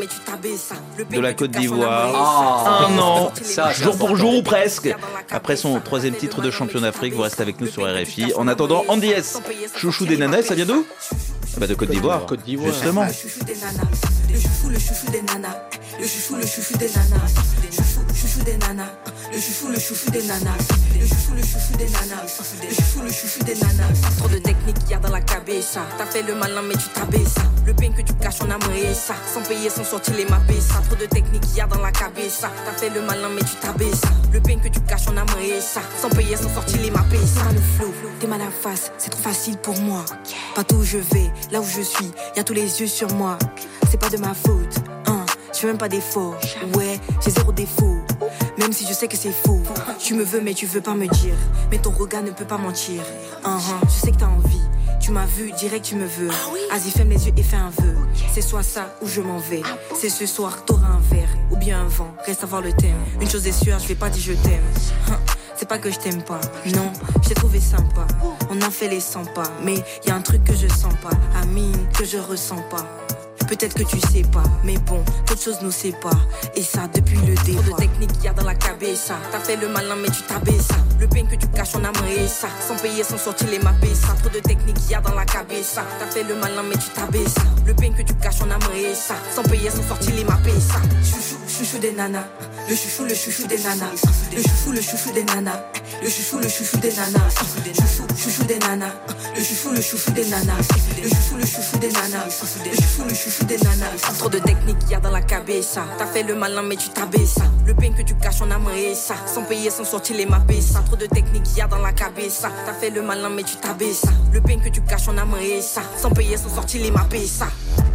[SPEAKER 2] de la Côte d'Ivoire. Oh, un an, ça, jour pour jour ou presque. Après son troisième titre de champion d'Afrique, vous restez avec nous sur R F I. En attendant, Andy S, chouchou des nanas, ça vient d'où ? Bah de Côte d'Ivoire,
[SPEAKER 3] Côte d'Ivoire.
[SPEAKER 2] Justement.
[SPEAKER 14] Le chouchou, le chouchou des nanas. Le chouchou, le chouchou des nanas. Chouchou, chouchou des nanas. Le chouchou, le chouchou des nanas. Le chouchou, le chouchou des nanas. Le chouchou, le chouchou des nanas. Trop de technique qu'il y a dans la cabeza. T'as fait le malin mais tu t'abaisses. Le pain que tu caches on a mouillé ça. Sans payer, sans sortir les mappés ça. Trop de technique qu'il y a dans la cabeza. T'as fait le malin mais tu t'abaisses. Le pain que tu caches on a mouillé ça. Sans payer, sans sortir les mappés ça. Le flow, t'es mal à face, c'est trop facile pour moi. Partout où je vais, là où je suis, y a tous les yeux sur moi. C'est pas de ma faute, hein. Je fais même pas d'effort. Ouais, j'ai zéro défaut. Même si je sais que c'est faux. Tu me veux mais tu veux pas me dire. Mais ton regard ne peut pas mentir. Uh-huh. Je sais que t'as envie. Tu m'as vu, direct tu me veux. Vas-y ferme les yeux et fais un vœu. C'est soit ça ou je m'en vais. C'est ce soir t'auras un verre ou bien un vent. Reste à voir le thème. Une chose est sûre, je vais pas dire je t'aime. C'est pas que je t'aime pas, non, je t'ai trouvé sympa. On en fait les cent pas, mais y a un truc que je sens pas. Amine, que je ressens pas. Peut-être que tu sais pas, mais bon, toute chose nous sépare. Et ça depuis le début. Trop de technique qu'il y a dans la cabeza. T'as fait le malin mais tu t'abaisses. Le pain que tu caches on aimerait ça. Sans payer, sans sortir les mappés ça. Trop de technique qu'il y a dans la cabeza. T'as fait le malin mais tu t'abaisses. Le pain que tu caches on aimerait ça. Sans payer, sans sortir les mappés ça. Chouchou, chouchou des nanas. Le chouchou, le chouchou des nanas. Le chouchou, le chouchou des nanas. Le chouchou, le chouchou des nanas. Chouchou, chouchou des nanas. Le chouchou, le chouchou des nanas. Le chouchou, le chouchou des nanas. Le chouchou, le chouchou des nanas. Trop de technique qu'il y a dans la cabeza. T'as fait le malin mais tu t'abaisses. Le pain que tu caches on aimerait ça. Sans payer, sans sortir les mappés ça. Trop de technique qu'il y a dans la cabeza. T'as fait le malin mais tu t'abaisses. Le pain que tu caches on aimerait ça. Sans payer, sans sortir les mappés ça.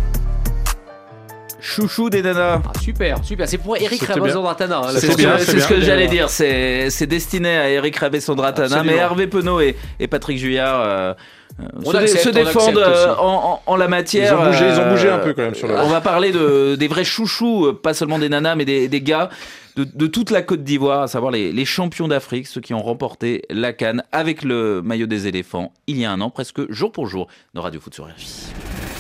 [SPEAKER 2] Chouchou des nanas.
[SPEAKER 3] Ah, super, super. C'est pour Eric Rabésandratana. Hein,
[SPEAKER 2] c'est bien, c'est, c'est ce que j'allais dire. C'est, c'est destiné à Eric Rabésandratana. Mais Hervé Penaud et, et Patrick Juillard euh, se, accepte, se défendent euh, en, en, en la matière.
[SPEAKER 5] Ils ont bougé,
[SPEAKER 2] euh,
[SPEAKER 5] ils ont bougé un peu quand même sur le.
[SPEAKER 2] On va parler de, des vrais chouchous, pas seulement des nanas, mais des, des gars. De, de toute la Côte d'Ivoire, à savoir les, les champions d'Afrique, ceux qui ont remporté la CAN avec le maillot des éléphants il y a un an, presque jour pour jour, dans Radio Foot sur R F I.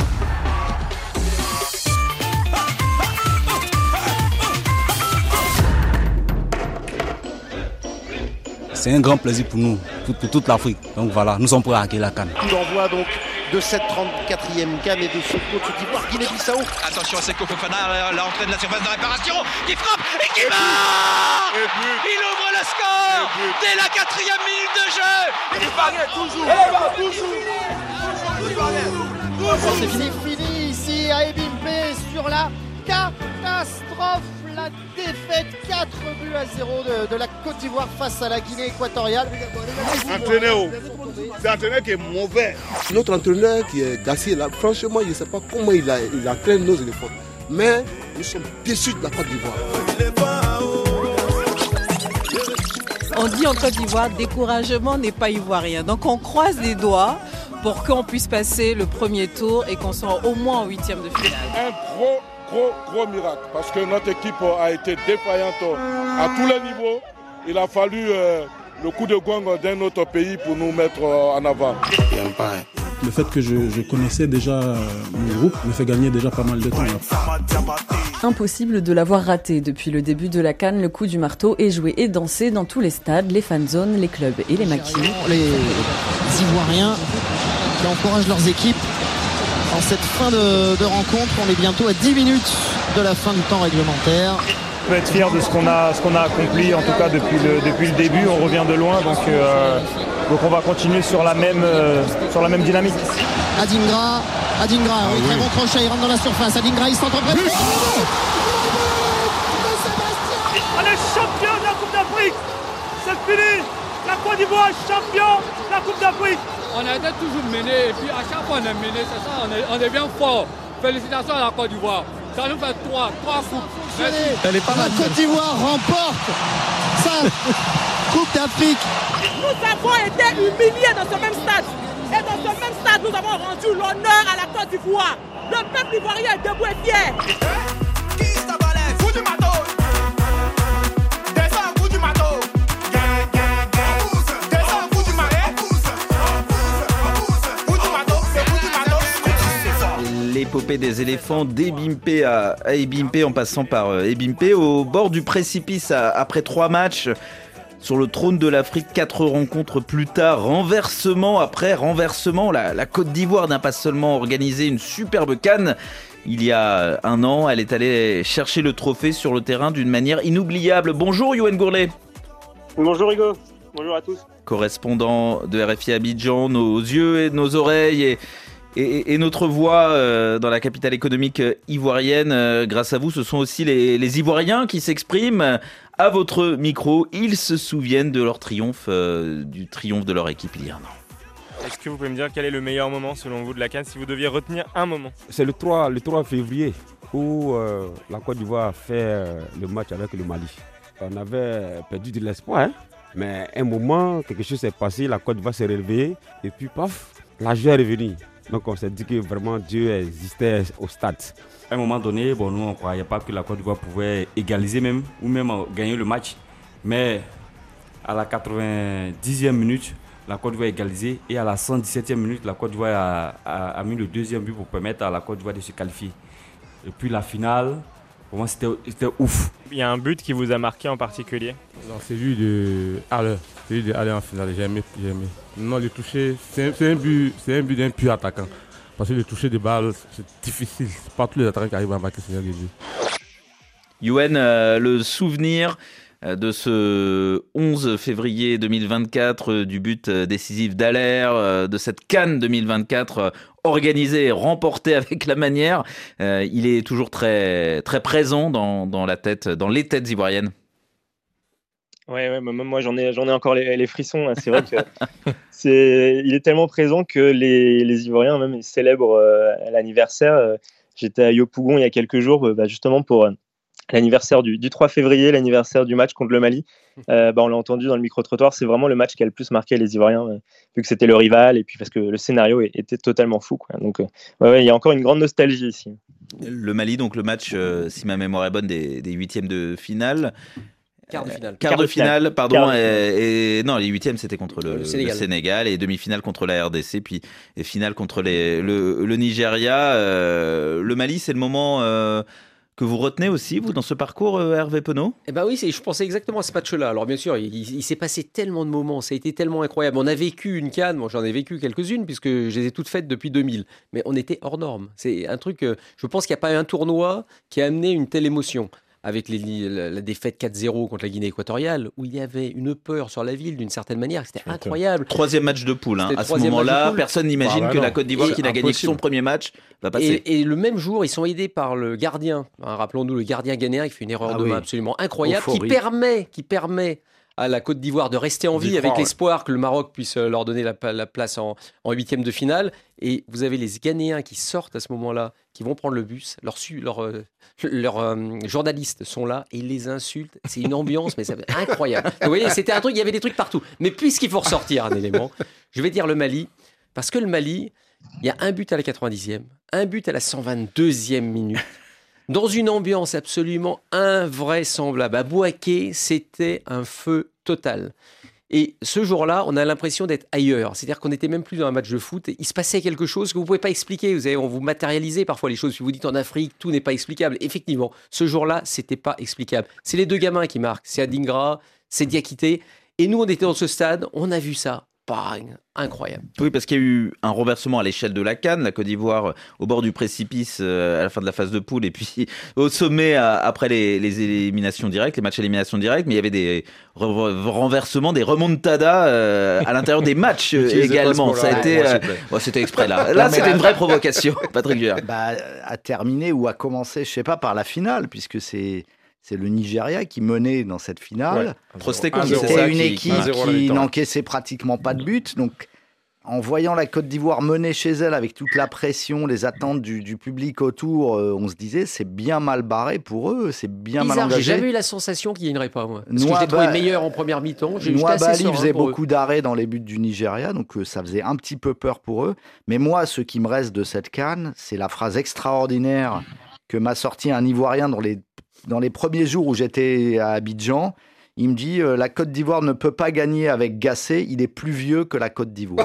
[SPEAKER 15] C'est un grand plaisir pour nous, pour, pour toute l'Afrique. Donc voilà, nous sommes prêts à accueillir la CAN.
[SPEAKER 16] Coup d'envoi donc de cette trente-quatrième CAN et de ce Côte d'Ivoire Guinée-Bissau.
[SPEAKER 17] Attention à Seko Fofana, l'entrée de la surface de réparation, qui frappe et qui marque. Il ouvre le score dès la quatrième minute de jeu.
[SPEAKER 16] Il paraît toujours. toujours. C'est fini, fini ici à Ebimpe sur la catastrophe. La défaite quatre buts à zéro de, de la Côte d'Ivoire face à la Guinée équatoriale.
[SPEAKER 18] Entraîneur, c'est un entraîneur qui est mauvais.
[SPEAKER 19] Notre entraîneur qui est Dacier, là, franchement, je ne sais pas comment il, a, il entraîne nos éléphants. Mais nous sommes déçus de la Côte d'Ivoire.
[SPEAKER 20] On dit en Côte d'Ivoire, découragement n'est pas ivoirien. Donc on croise les doigts pour qu'on puisse passer le premier tour et qu'on soit au moins en huitième de finale.
[SPEAKER 18] Un gros Gros, gros miracle, parce que notre équipe a été défaillante à tous les niveaux. Il a fallu euh, le coup de gong d'un autre pays pour nous mettre euh, en avant.
[SPEAKER 21] Le fait que je, je connaissais déjà euh, mon groupe me fait gagner déjà pas mal de temps. Là.
[SPEAKER 22] Impossible de l'avoir raté. Depuis le début de la CAN, le coup du marteau est joué et dansé dans tous les stades, les fan zones, les clubs et les maquis.
[SPEAKER 16] Les Ivoiriens qui encouragent leurs équipes. En cette fin de, de rencontre, on est bientôt à dix minutes de la fin du temps réglementaire.
[SPEAKER 23] On peut être fier de ce qu'on a, ce qu'on a accompli, en tout cas depuis le, depuis le début. On revient de loin, donc, euh, donc on va continuer sur la même, euh, sur la même dynamique.
[SPEAKER 16] Adingra, Adingra, ah, oui, très bon crochet, il rentre dans la surface. Adingra, il s'entreprise.
[SPEAKER 6] On est champion de la Coupe d'Afrique. C'est fini. La Côte d'Ivoire est champion de la Coupe d'Afrique.
[SPEAKER 11] On a été toujours mené et puis à chaque fois on est mené, c'est ça, on est, on est bien fort. Félicitations à la Côte d'Ivoire. Ça nous fait trois, trois coupes.
[SPEAKER 16] Elle est pas mal. La Côte d'Ivoire remporte sa Coupe d'Afrique.
[SPEAKER 24] Nous avons été humiliés dans ce même stade. Et dans ce même stade, nous avons rendu l'honneur à la Côte d'Ivoire. Le peuple ivoirien est debout et fier.
[SPEAKER 2] L'épopée des éléphants d'Ebimpe à, à Ebimpe en passant par euh, Ebimpe au bord du précipice à, après trois matchs sur le trône de l'Afrique, quatre rencontres plus tard, renversement après renversement, la, la Côte d'Ivoire n'a pas seulement organisé une superbe CAN. Il y a un an, elle est allée chercher le trophée sur le terrain d'une manière inoubliable. Bonjour Yoann Gourlet.
[SPEAKER 25] Bonjour Hugo, bonjour à tous.
[SPEAKER 2] Correspondant de R F I Abidjan, nos yeux et nos oreilles et Et, et notre voix euh, dans la capitale économique ivoirienne, euh, grâce à vous, ce sont aussi les, les Ivoiriens qui s'expriment à votre micro. Ils se souviennent de leur triomphe, euh, du triomphe de leur équipe il y a un an.
[SPEAKER 26] Est-ce que vous pouvez me dire quel est le meilleur moment selon vous de la CAN si vous deviez retenir un moment?
[SPEAKER 27] C'est le trois, le trois février où euh, la Côte d'Ivoire a fait euh, le match avec le Mali. On avait perdu de l'espoir, hein, mais un moment, quelque chose s'est passé, la Côte d'Ivoire s'est réveillée et puis paf, la joie est revenue. Donc on s'est dit que vraiment Dieu existait au stade.
[SPEAKER 28] À un moment donné, bon, nous on ne croyait pas que la Côte d'Ivoire pouvait égaliser même, ou même gagner le match. Mais À la quatre-vingt-dixième minute, la Côte d'Ivoire a égalisé. Et à la cent dix-septième minute, la Côte d'Ivoire a, a, a mis le deuxième but pour permettre à la Côte d'Ivoire de se qualifier. Et puis la finale, pour moi, c'était, c'était ouf.
[SPEAKER 26] Il y a un but qui vous a marqué en particulier?
[SPEAKER 1] Non, c'est lui de Haller. C'est lui de Haller en finale. J'ai aimé, j'ai aimé. Non, le toucher, c'est un, c'est un but, c'est un but d'un pur attaquant. Parce que le toucher de balle, c'est difficile. C'est pas tous les attaquants qui arrivent à marquer ce genre de but.
[SPEAKER 2] Yoann, euh, le souvenir de ce onze février deux mille vingt-quatre, du but décisif d'Haller, de cette CAN deux mille vingt-quatre organisée et remportée avec la manière, euh, il est toujours très, très présent dans, dans, la tête, dans les têtes ivoiriennes.
[SPEAKER 25] Ouais, ouais, même moi j'en ai, j'en ai encore les, les frissons. C'est vrai que c'est, il est tellement présent que les, les Ivoiriens même ils célèbrent euh, l'anniversaire. J'étais à Yopougon il y a quelques jours, bah, justement pour euh, l'anniversaire du, du trois février, l'anniversaire du match contre le Mali. Euh, bah, on l'a entendu dans le micro-trottoir, c'est vraiment le match qui a le plus marqué les Ivoiriens, euh, vu que c'était le rival et puis parce que le scénario était totalement fou, quoi. Donc euh, ouais, ouais, il y a encore une grande nostalgie ici.
[SPEAKER 2] Le Mali, donc le match, euh, si ma mémoire est bonne, des, des huitièmes de finale.
[SPEAKER 3] Quart de finale.
[SPEAKER 2] Quart de finale, pardon.
[SPEAKER 25] Quart de
[SPEAKER 2] et, et non, les huitièmes c'était contre le,
[SPEAKER 3] le, Sénégal.
[SPEAKER 2] le Sénégal et demi-finale contre la R D C, puis et finale contre les, le, le Nigeria. Euh, le Mali, c'est le moment euh, que vous retenez aussi, vous, dans ce parcours, euh, Hervé Penaud?
[SPEAKER 3] Eh ben oui, c'est, je pensais exactement à ce match-là. Alors bien sûr, il, il, il s'est passé tellement de moments, ça a été tellement incroyable. On a vécu une CAN, moi j'en ai vécu quelques-unes puisque je les ai toutes faites depuis deux mille. Mais on était hors norme. C'est un truc, euh, je pense qu'il n'y a pas eu un tournoi qui a amené une telle émotion. Avec les, la, la défaite quatre zéro contre la Guinée équatoriale, où il y avait une peur sur la ville d'une certaine manière, c'était incroyable.
[SPEAKER 2] Troisième match de poule, hein. À ce moment-là, personne n'imagine bah, bah que la Côte d'Ivoire, qui n'a gagné que son premier match, va passer. Et,
[SPEAKER 3] et le même jour, ils sont aidés par le gardien, hein, rappelons-nous le gardien ghanéen qui fait une erreur ah de oui. main absolument incroyable, Euphorie. qui permet, qui permet à la Côte d'Ivoire de rester en vie avec croire, l'espoir ouais. que le Maroc puisse leur donner la, la place en, en huitième de finale. Et vous avez les Ghanéens qui sortent à ce moment-là, qui vont prendre le bus. Leurs leur, leur, leur, euh, journalistes sont là et ils les insultent. C'est une ambiance, mais c'est incroyable. Vous voyez, c'était un truc, il y avait des trucs partout. Mais puisqu'il faut ressortir un élément, je vais dire le Mali. Parce que le Mali, il y a un but à la quatre-vingt-dixième, un but à la cent vingt-deuxième minute. Dans une ambiance absolument invraisemblable. À Bouaké, c'était un feu total. Et ce jour-là, on a l'impression d'être ailleurs. C'est-à-dire qu'on n'était même plus dans un match de foot. Il se passait quelque chose que vous ne pouvez pas expliquer. Vous savez, on vous matérialisez parfois les choses. Si vous dites en Afrique, tout n'est pas explicable. Effectivement, ce jour-là, ce n'était pas explicable. C'est les deux gamins qui marquent. C'est Adingra, c'est Diakité. Et nous, on était dans ce stade, on a vu ça. Bang, incroyable.
[SPEAKER 2] Oui, parce qu'il y a eu un renversement à l'échelle de la CAN, la Côte d'Ivoire au bord du précipice à la fin de la phase de poule et puis au sommet après les, les éliminations directes, les matchs à élimination directe, mais il y avait des re- renversements, des remontadas euh, à l'intérieur des matchs également. Ça a été, euh, ouais, c'était exprès là. Là, c'était une vraie provocation, Patrick Vieira.
[SPEAKER 4] Bah, à terminer ou à commencer, je sais pas, par la finale, puisque c'est. C'est le Nigeria qui menait dans cette finale.
[SPEAKER 2] Ouais. C'était
[SPEAKER 4] une équipe qui n'encaissait pratiquement pas de but. Donc, en voyant la Côte d'Ivoire mener chez elle avec toute la pression, les attentes du, du public autour, euh, on se disait c'est bien mal barré pour eux, c'est bien
[SPEAKER 3] Bizarre,
[SPEAKER 4] mal engagé.
[SPEAKER 3] J'ai jamais eu la sensation qu'il gagnerait pas, moi. Parce Noa que je l'ai trouvé meilleur en première mi-temps. J'ai
[SPEAKER 4] Nouabali faisait beaucoup eux. d'arrêts dans les buts du Nigeria, donc euh, ça faisait un petit peu peur pour eux. Mais moi, ce qui me reste de cette CAN, c'est la phrase extraordinaire que m'a sorti un Ivoirien dans les Dans les premiers jours où j'étais à Abidjan. Il me dit euh, la Côte d'Ivoire ne peut pas gagner avec Gasset, il est plus vieux que la Côte d'Ivoire.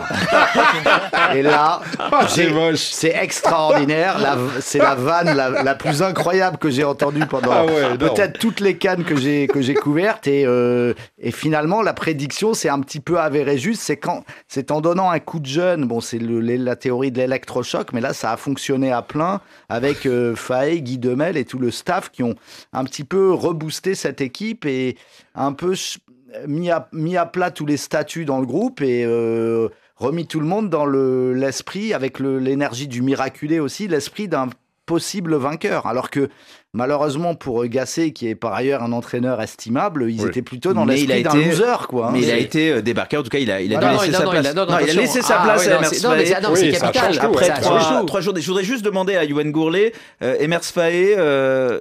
[SPEAKER 4] Et là, c'est, c'est extraordinaire. La, c'est la vanne la, la plus incroyable que j'ai entendue pendant ah ouais, peut-être toutes les CAN que j'ai, que j'ai couvertes. Et, euh, et finalement, la prédiction s'est un petit peu avérée juste. C'est, quand, c'est en donnant un coup de jeune, bon, c'est le, la théorie de l'électrochoc, mais là, ça a fonctionné à plein avec euh, Faé, Guy Demel et tout le staff qui ont un petit peu reboosté cette équipe et un peu mis à, mis à plat tous les statuts dans le groupe et euh, remis tout le monde dans le, l'esprit, avec le, l'énergie du miraculé aussi, l'esprit d'un possible vainqueur. Alors que malheureusement pour Gasset, qui est par ailleurs un entraîneur estimable, ils oui. étaient plutôt dans mais l'esprit d'un été, loser. Quoi, hein.
[SPEAKER 2] Mais il a été débarqué, en tout cas il a, il a
[SPEAKER 3] voilà,
[SPEAKER 2] laissé
[SPEAKER 3] non,
[SPEAKER 2] sa
[SPEAKER 3] non,
[SPEAKER 2] place.
[SPEAKER 3] Il a, non,
[SPEAKER 2] non, il a laissé sa
[SPEAKER 3] ah,
[SPEAKER 2] place
[SPEAKER 3] oui,
[SPEAKER 2] à Emers Faé.
[SPEAKER 3] Non, mais c'est capital.
[SPEAKER 2] Après trois, trois jours, je voudrais juste demander à Yoann Gourlet, euh, Emers Faé, euh,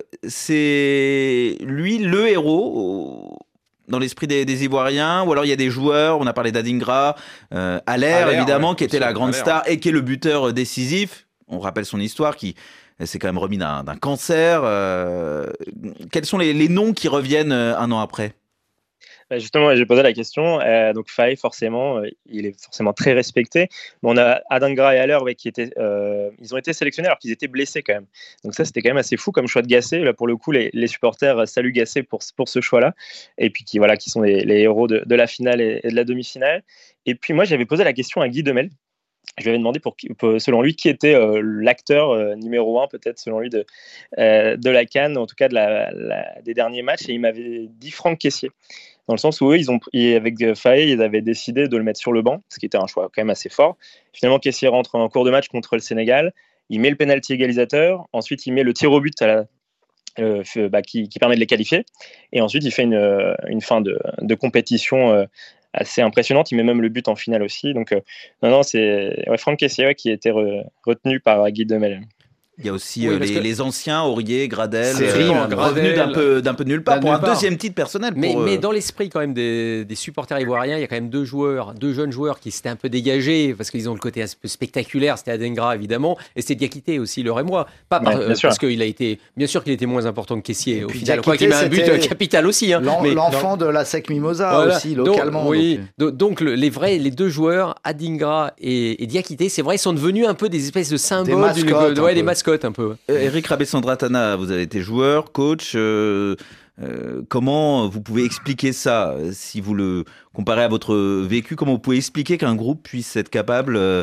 [SPEAKER 2] c'est lui le héros dans l'esprit des, des Ivoiriens, ou alors il y a des joueurs, on a parlé d'Adingra, euh, Haller évidemment, ouais, qui était la grande Haller, star ouais. et qui est le buteur décisif. On rappelle son histoire, qui s'est quand même remis d'un, d'un cancer. Euh, quels sont les, les noms qui reviennent un an après ?
[SPEAKER 25] Bah justement, j'ai posé la question. Euh, donc Faye, forcément, euh, il est forcément très respecté. Mais on a Adingra et Haller, ouais, qui étaient, euh, ils ont été sélectionnés alors qu'ils étaient blessés quand même. Donc ça, c'était quand même assez fou comme choix de Gasset. Là, pour le coup, les, les supporters saluent Gasset pour pour ce choix-là. Et puis qui voilà, qui sont les, les héros de, de la finale et, et de la demi-finale. Et puis moi, j'avais posé la question à Guy Demel. Je lui avais demandé, pour, pour, selon lui, qui était euh, l'acteur euh, numéro un, peut-être, selon lui, de, euh, de la CAN, en tout cas de la, la, des derniers matchs. Et il m'avait dit Franck Kessié. Dans le sens où eux, ils ont, avec Faye, ils avaient décidé de le mettre sur le banc, ce qui était un choix quand même assez fort. Finalement, Kessié rentre en cours de match contre le Sénégal. Il met le pénalty égalisateur. Ensuite, il met le tir au but à la, euh, bah, qui, qui permet de les qualifier. Et ensuite, il fait une, une fin de, de compétition euh, assez impressionnante. Il met même le but en finale aussi. Donc, euh, non, non, c'est ouais, Franck Kessié ouais, qui a été re, retenu par Guy Demel.
[SPEAKER 2] Il y a aussi
[SPEAKER 25] oui,
[SPEAKER 2] euh, les,
[SPEAKER 25] que...
[SPEAKER 2] les anciens, Aurier, Gradel,
[SPEAKER 3] euh,
[SPEAKER 2] revenus d'un peu, d'un peu nulle part pour un part. deuxième titre personnel.
[SPEAKER 3] Mais,
[SPEAKER 2] pour, euh...
[SPEAKER 3] mais dans l'esprit quand même des, des supporters ivoiriens, il y a quand même deux joueurs, deux jeunes joueurs qui s'étaient un peu dégagés parce qu'ils ont le côté un peu spectaculaire. C'était Adingra évidemment, et c'était Diakité aussi, leur et moi. Pas par, ouais, euh, parce qu'il a été, bien sûr qu'il était moins important que Kessié. Au final, quoi qu'il met un but capital aussi. Hein,
[SPEAKER 4] l'en,
[SPEAKER 3] mais,
[SPEAKER 4] l'enfant
[SPEAKER 3] non.
[SPEAKER 4] de la Sec Mimosa
[SPEAKER 3] voilà.
[SPEAKER 4] aussi localement.
[SPEAKER 3] Donc, oui, donc, donc le, les vrais, les deux joueurs, Adingra et, et Diakité, c'est vrai, ils sont devenus un peu des espèces de symboles, des mascottes, d'une, ouais, des mascottes un peu.
[SPEAKER 2] Euh, Eric Rabessandratana, vous avez été joueur, coach. Euh, euh, comment vous pouvez expliquer ça, si vous le comparez à votre vécu? Comment vous pouvez expliquer qu'un groupe puisse être capable euh,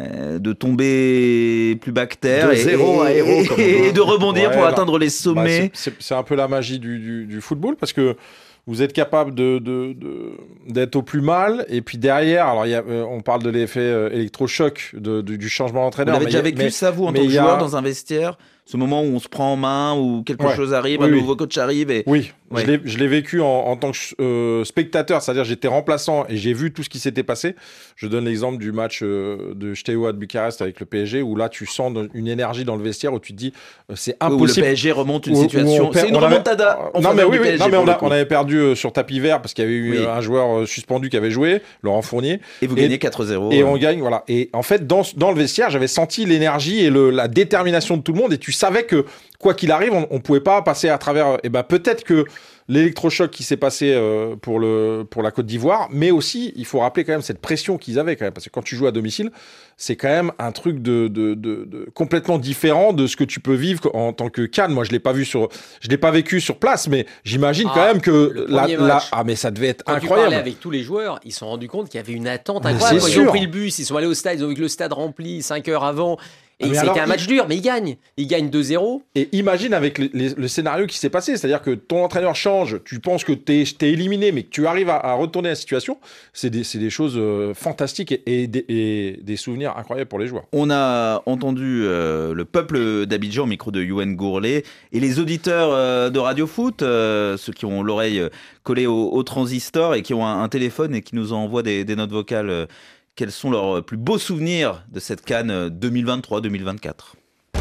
[SPEAKER 2] de tomber plus bas que terre
[SPEAKER 4] de
[SPEAKER 2] et,
[SPEAKER 4] zéro
[SPEAKER 2] et,
[SPEAKER 4] à héros,
[SPEAKER 2] et, et de rebondir
[SPEAKER 5] ouais,
[SPEAKER 2] pour
[SPEAKER 5] là,
[SPEAKER 2] atteindre les sommets?
[SPEAKER 5] bah c'est, c'est, c'est un peu la magie du, du, du football, parce que vous êtes capable de, de, de, d'être au plus mal, et puis derrière, alors il y a, euh, on parle de l'effet euh, électrochoc de, de, du changement d'entraîneur.
[SPEAKER 2] Vous avez déjà
[SPEAKER 5] mais,
[SPEAKER 2] vécu
[SPEAKER 5] mais,
[SPEAKER 2] ça, vous, en tant que joueur, a... dans un vestiaire? Ce moment où on se prend en main, où quelque ouais. chose arrive, oui, un oui. nouveau coach arrive et...
[SPEAKER 5] Oui,
[SPEAKER 2] ouais.
[SPEAKER 5] je, l'ai, je l'ai vécu en, en tant que euh, spectateur, c'est-à-dire j'étais remplaçant et j'ai vu tout ce qui s'était passé. Je donne l'exemple du match euh, de Steaua de Bucarest avec le P S G, où là tu sens une énergie dans le vestiaire, où tu te dis euh, c'est impossible.
[SPEAKER 2] Où le P S G remonte une où, situation, où perd, c'est une remontada
[SPEAKER 5] avait... en non, mais oui, oui, non mais on, a, on avait perdu euh, sur tapis vert parce qu'il y avait eu oui. un joueur euh, suspendu qui avait joué, Laurent Fournier.
[SPEAKER 2] Et vous et, gagnez quatre zéro.
[SPEAKER 5] Et
[SPEAKER 2] ouais.
[SPEAKER 5] on gagne, voilà. Et en fait, dans, dans le vestiaire, j'avais senti l'énergie et le, la détermination de tout le monde, et tu savais que quoi qu'il arrive, on ne pouvait pas passer à travers. Et ben peut-être que l'électrochoc qui s'est passé euh, pour le pour la Côte d'Ivoire, mais aussi il faut rappeler quand même cette pression qu'ils avaient quand même, parce que quand tu joues à domicile, c'est quand même un truc de, de, de, de complètement différent de ce que tu peux vivre en tant que CAN. Moi, je l'ai pas vu sur, je l'ai pas vécu sur place, mais j'imagine ah, quand même que la, la ah mais ça devait être
[SPEAKER 3] quand
[SPEAKER 5] incroyable.
[SPEAKER 3] Tu parlais avec tous les joueurs, ils se sont rendus compte qu'il y avait une attente incroyable. Quand ils ont pris le bus, ils sont allés au stade, ils ont vu que le stade rempli cinq heures avant. Et mais c'était alors, un match il... dur, mais il gagne. Il gagne deux zéro.
[SPEAKER 5] Et imagine avec les, les, le scénario qui s'est passé, c'est-à-dire que ton entraîneur change, tu penses que tu es éliminé, mais que tu arrives à, à retourner la situation, c'est des, c'est des choses euh, fantastiques et, et, des, et des souvenirs incroyables pour les joueurs.
[SPEAKER 2] On a entendu euh, le peuple d'Abidjan au micro de Yoann Gourlet et les auditeurs euh, de Radio Foot, euh, ceux qui ont l'oreille collée au, au transistor et qui ont un, un téléphone et qui nous envoient des, des notes vocales. Euh, Quels sont leurs plus beaux souvenirs de cette CAN deux mille vingt-trois deux mille vingt-quatre?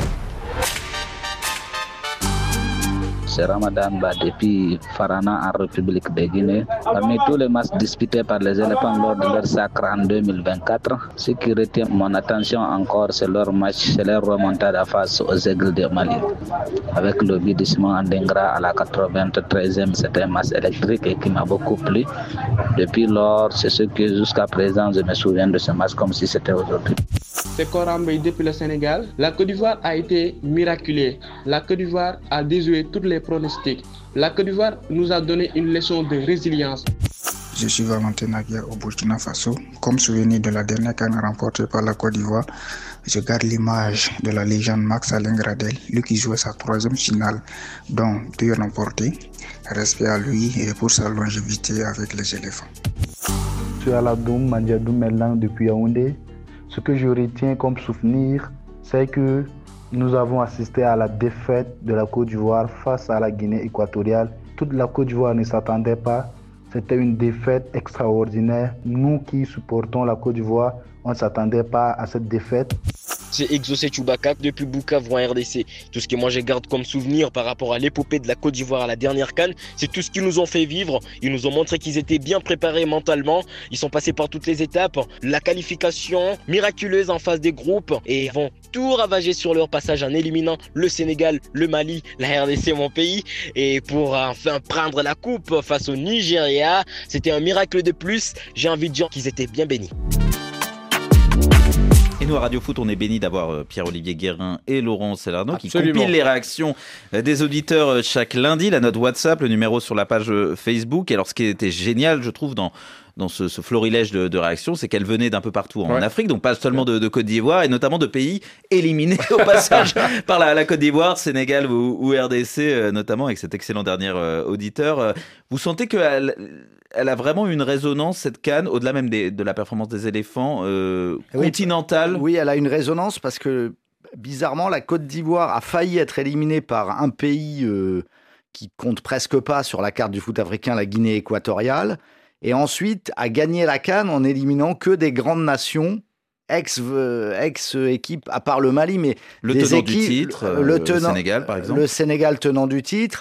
[SPEAKER 7] C'est Ramadan Ba depuis Farana en République de Guinée. Parmi tous les matchs disputés par les éléphants lors de leur sacre en deux mille vingt-quatre, ce qui retient mon attention encore, c'est leur match, c'est leur remontada face aux Aigles de Mali. Avec le but de Simon Adingra à la quatre-vingt-treizième, c'était un match électrique et qui m'a beaucoup plu. Depuis lors, c'est ce que jusqu'à présent, je me souviens de ce match comme si c'était aujourd'hui.
[SPEAKER 8] C'est Korambe depuis le Sénégal. La Côte d'Ivoire a été miraculeuse. La Côte d'Ivoire a déjoué toutes les pronostics. La Côte d'Ivoire nous a donné une leçon de résilience.
[SPEAKER 9] Je suis Valentin Aguirre au Burkina Faso. Comme souvenir de la dernière CAN remportée par la Côte d'Ivoire, je garde l'image de la légende Max Alain Gradel, lui qui jouait sa troisième finale, dont deux remportées. Respect à lui et pour sa longévité avec les éléphants.
[SPEAKER 10] Je suis Aladoum Mandiadou maintenant depuis Yaoundé. Ce que je retiens comme souvenir, c'est que nous avons assisté à la défaite de la Côte d'Ivoire face à la Guinée équatoriale. Toute la Côte d'Ivoire ne s'attendait pas. C'était une défaite extraordinaire. Nous qui supportons la Côte d'Ivoire, on ne s'attendait pas à cette défaite.
[SPEAKER 12] c'est Exaucé Chewbacca depuis Bukavu en R D C. Tout ce que moi je garde comme souvenir par rapport à l'épopée de la Côte d'Ivoire à la dernière CAN, c'est tout ce qu'ils nous ont fait vivre. Ils nous ont montré qu'ils étaient bien préparés mentalement. Ils sont passés par toutes les étapes. La qualification miraculeuse en phase des groupes et vont tout ravager sur leur passage en éliminant le Sénégal, le Mali, la R D C, mon pays. Et pour enfin prendre la coupe face au Nigeria, c'était un miracle de plus. J'ai envie de dire qu'ils étaient bien bénis.
[SPEAKER 2] Et nous, à Radio Foot, on est bénis d'avoir euh, Pierre-Olivier Guérin et Laurent Celarno qui
[SPEAKER 3] Absolument.
[SPEAKER 2] compilent les réactions euh, des auditeurs euh, chaque lundi. La note WhatsApp, le numéro sur la page euh, Facebook. Et alors, ce qui était génial, je trouve, dans, dans ce, ce florilège de, de réactions, c'est qu'elles venaient d'un peu partout en
[SPEAKER 5] Ouais.
[SPEAKER 2] Afrique, donc pas seulement de, de Côte d'Ivoire, et notamment de pays éliminés au passage par la, la Côte d'Ivoire, Sénégal ou, ou R D C, euh, notamment avec cet excellent dernier euh, auditeur. Euh, vous sentez qu'elle elle a vraiment une résonance, cette CAN, au-delà même des, de la performance des éléphants, euh,
[SPEAKER 4] Oui,
[SPEAKER 2] continentale?
[SPEAKER 4] Oui, elle a une résonance parce que, bizarrement, la Côte d'Ivoire a failli être éliminée par un pays euh, qui compte presque pas sur la carte du foot africain, la Guinée équatoriale, et ensuite a gagné la CAN en éliminant que des grandes nations, ex, euh, ex-équipes, à part le Mali, mais
[SPEAKER 2] Le
[SPEAKER 4] des
[SPEAKER 2] tenant du
[SPEAKER 4] équipes-
[SPEAKER 2] titre, euh, le Sénégal, par exemple.
[SPEAKER 4] Le Sénégal tenant du titre.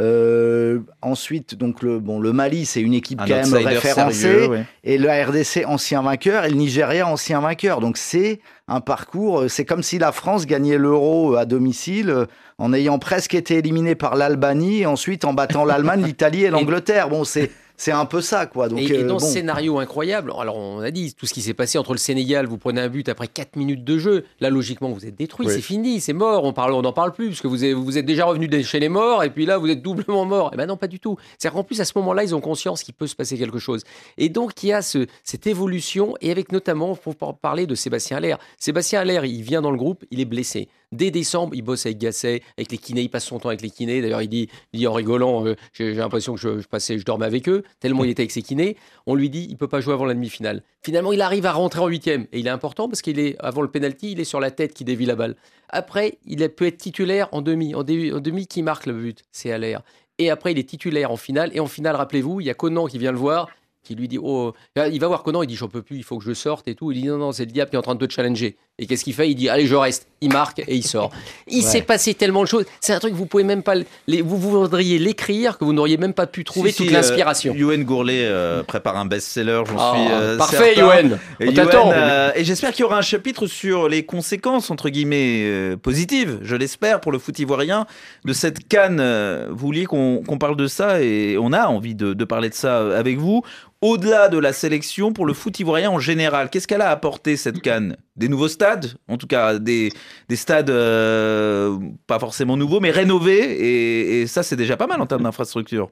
[SPEAKER 4] Euh, ensuite, donc le, bon, le Mali, c'est une équipe
[SPEAKER 2] Un
[SPEAKER 4] quand même
[SPEAKER 2] outsider
[SPEAKER 4] référencée,
[SPEAKER 2] sérieux, ouais.
[SPEAKER 4] et le R D C ancien vainqueur, et le Nigeria ancien vainqueur. Donc c'est un parcours, c'est comme si la France gagnait l'Euro à domicile, euh, en ayant presque été éliminée par l'Albanie, et ensuite en battant l'Allemagne, l'Italie et l'Angleterre. Bon, c'est c'est un peu ça, quoi. Donc,
[SPEAKER 3] Et, et
[SPEAKER 4] euh,
[SPEAKER 3] dans
[SPEAKER 4] bon.
[SPEAKER 3] ce scénario incroyable, alors on a dit tout ce qui s'est passé entre le Sénégal, vous prenez un but après quatre minutes de jeu, là logiquement vous êtes détruit,
[SPEAKER 5] Oui.
[SPEAKER 3] c'est fini, c'est mort, on parle, on n'en parle plus, parce que vous êtes, vous êtes déjà revenu de chez les morts, et puis là vous êtes doublement mort. Eh ben non, pas du tout. C'est-à-dire qu'en plus à ce moment-là, ils ont conscience qu'il peut se passer quelque chose. Et donc il y a ce, cette évolution, et avec notamment, il faut parler de Sébastien Haller. Sébastien Haller, il vient dans le groupe, il est blessé. Dès décembre, il bosse avec Gasset, avec les kinés, il passe son temps avec les kinés. D'ailleurs, il dit, il dit en rigolant, euh, j'ai, j'ai l'impression que je, je passais, je dormais avec eux, tellement il était avec ses kinés. On lui dit, il peut pas jouer avant la demi-finale. Finalement, il arrive à rentrer en huitième. Et il est important parce qu'il est, avant le penalty, il est sur la tête qui dévie la balle. Après, il peut être titulaire en demi. En, dé, en demi, qui marque le but, c'est Haller. Et après, il est titulaire en finale. Et en finale, rappelez-vous, il y a Conan qui vient le voir, qui lui dit, oh, il va voir Conan, il dit, j'en peux plus, il faut que je sorte et tout. Il dit, non, non, c'est le diable qui est en train de te challenger. Et qu'est-ce qu'il fait? Il dit, allez, je reste. Il marque et il sort. Il
[SPEAKER 4] Ouais.
[SPEAKER 3] s'est passé tellement de choses. C'est un truc, vous pouvez même pas, les, vous voudriez l'écrire que vous n'auriez même pas pu trouver
[SPEAKER 2] Si,
[SPEAKER 3] toute
[SPEAKER 2] si,
[SPEAKER 3] l'inspiration.
[SPEAKER 2] Euh, Yoann Gourlet euh, prépare un best-seller, j'en
[SPEAKER 3] Oh,
[SPEAKER 2] suis euh,
[SPEAKER 3] parfait,
[SPEAKER 2] certain.
[SPEAKER 3] Yoann.
[SPEAKER 2] Et
[SPEAKER 3] On
[SPEAKER 2] Yoann,
[SPEAKER 3] t'attend.
[SPEAKER 2] euh, et j'espère qu'il y aura un chapitre sur les conséquences, entre guillemets, euh, positives, je l'espère, pour le foot ivoirien, de cette CAN. Euh, vous vouliez qu'on qu'on parle de ça, et on a envie de, de parler de ça euh, avec vous. Au-delà de la sélection, pour le foot ivoirien en général, qu'est-ce qu'elle a apporté, cette CAN? Des nouveaux stades, en tout cas des, des stades euh, pas forcément nouveaux, mais rénovés, et, et ça c'est déjà pas mal en termes d'infrastructure.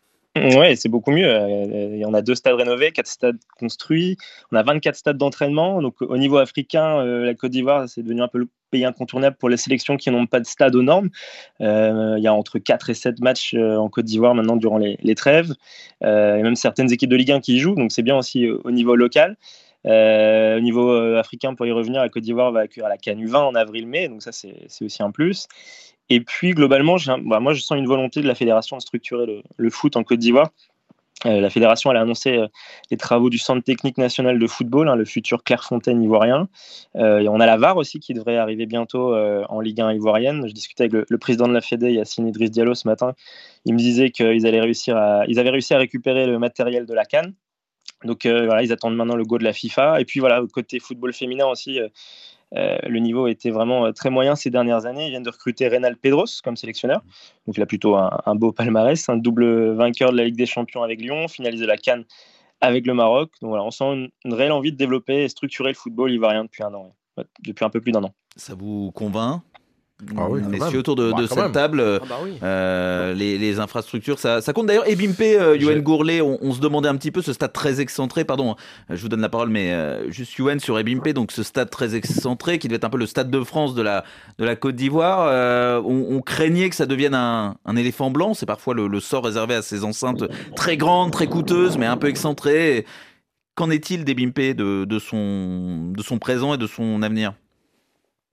[SPEAKER 25] Oui, c'est beaucoup mieux. Euh, Il y en a deux stades rénovés, quatre stades construits. On a vingt-quatre stades d'entraînement. Donc, au niveau africain, euh, la Côte d'Ivoire, c'est devenu un peu le pays incontournable pour les sélections qui n'ont pas de stade aux normes. Euh, il y a entre quatre et sept matchs euh, en Côte d'Ivoire maintenant durant les, les trêves. Euh, et même certaines équipes de Ligue un qui y jouent. Donc, c'est bien aussi euh, au niveau local. Euh, au niveau euh, africain, pour y revenir, la Côte d'Ivoire va accueillir la CAN U vingt en avril-mai. Donc, ça, c'est, c'est aussi un plus. Et puis, globalement, j'ai un, bah, moi, je sens une volonté de la fédération de structurer le, le foot en Côte d'Ivoire. Euh, la fédération elle a annoncé euh, les travaux du Centre technique national de football, hein, le futur Clairefontaine ivoirien. Euh, et on a la V A R aussi qui devrait arriver bientôt euh, en Ligue un ivoirienne. Je discutais avec le, le président de la Fédé, Yassine Idriss Diallo, ce matin. Il me disait qu'ils allaient réussir à, ils avaient réussi à récupérer le matériel de la CAN. Donc euh, voilà, ils attendent maintenant le go de la FIFA. Et puis voilà, côté football féminin aussi, euh, euh, le niveau était vraiment très moyen ces dernières années. Ils viennent de recruter Reynald Pedros comme sélectionneur. Donc il a plutôt un, un beau palmarès, un double vainqueur de la Ligue des Champions avec Lyon, finalisé la CAN avec le Maroc. Donc voilà, on sent une, une réelle envie de développer et structurer le football ivoirien depuis un an, ouais. Depuis un peu plus d'un an.
[SPEAKER 2] Ça vous convainc?
[SPEAKER 5] Ah oui,
[SPEAKER 2] messieurs autour de,
[SPEAKER 5] bah,
[SPEAKER 2] de cette
[SPEAKER 5] même.
[SPEAKER 2] table,
[SPEAKER 3] Ah bah oui.
[SPEAKER 2] euh, les, les infrastructures, ça, ça compte. D'ailleurs, Ebimpe, euh, Yoann Gourlet, on, on se demandait un petit peu ce stade très excentré, pardon, je vous donne la parole, mais euh, juste Yoann sur Ebimpe, donc ce stade très excentré qui devait être un peu le stade de France de la, de la Côte d'Ivoire. Euh, on, on craignait que ça devienne un, un éléphant blanc, c'est parfois le, le sort réservé à ces enceintes très grandes, très coûteuses, mais un peu excentrées. Qu'en est-il d'Ebimpe, de, de, son, de son présent et de son avenir?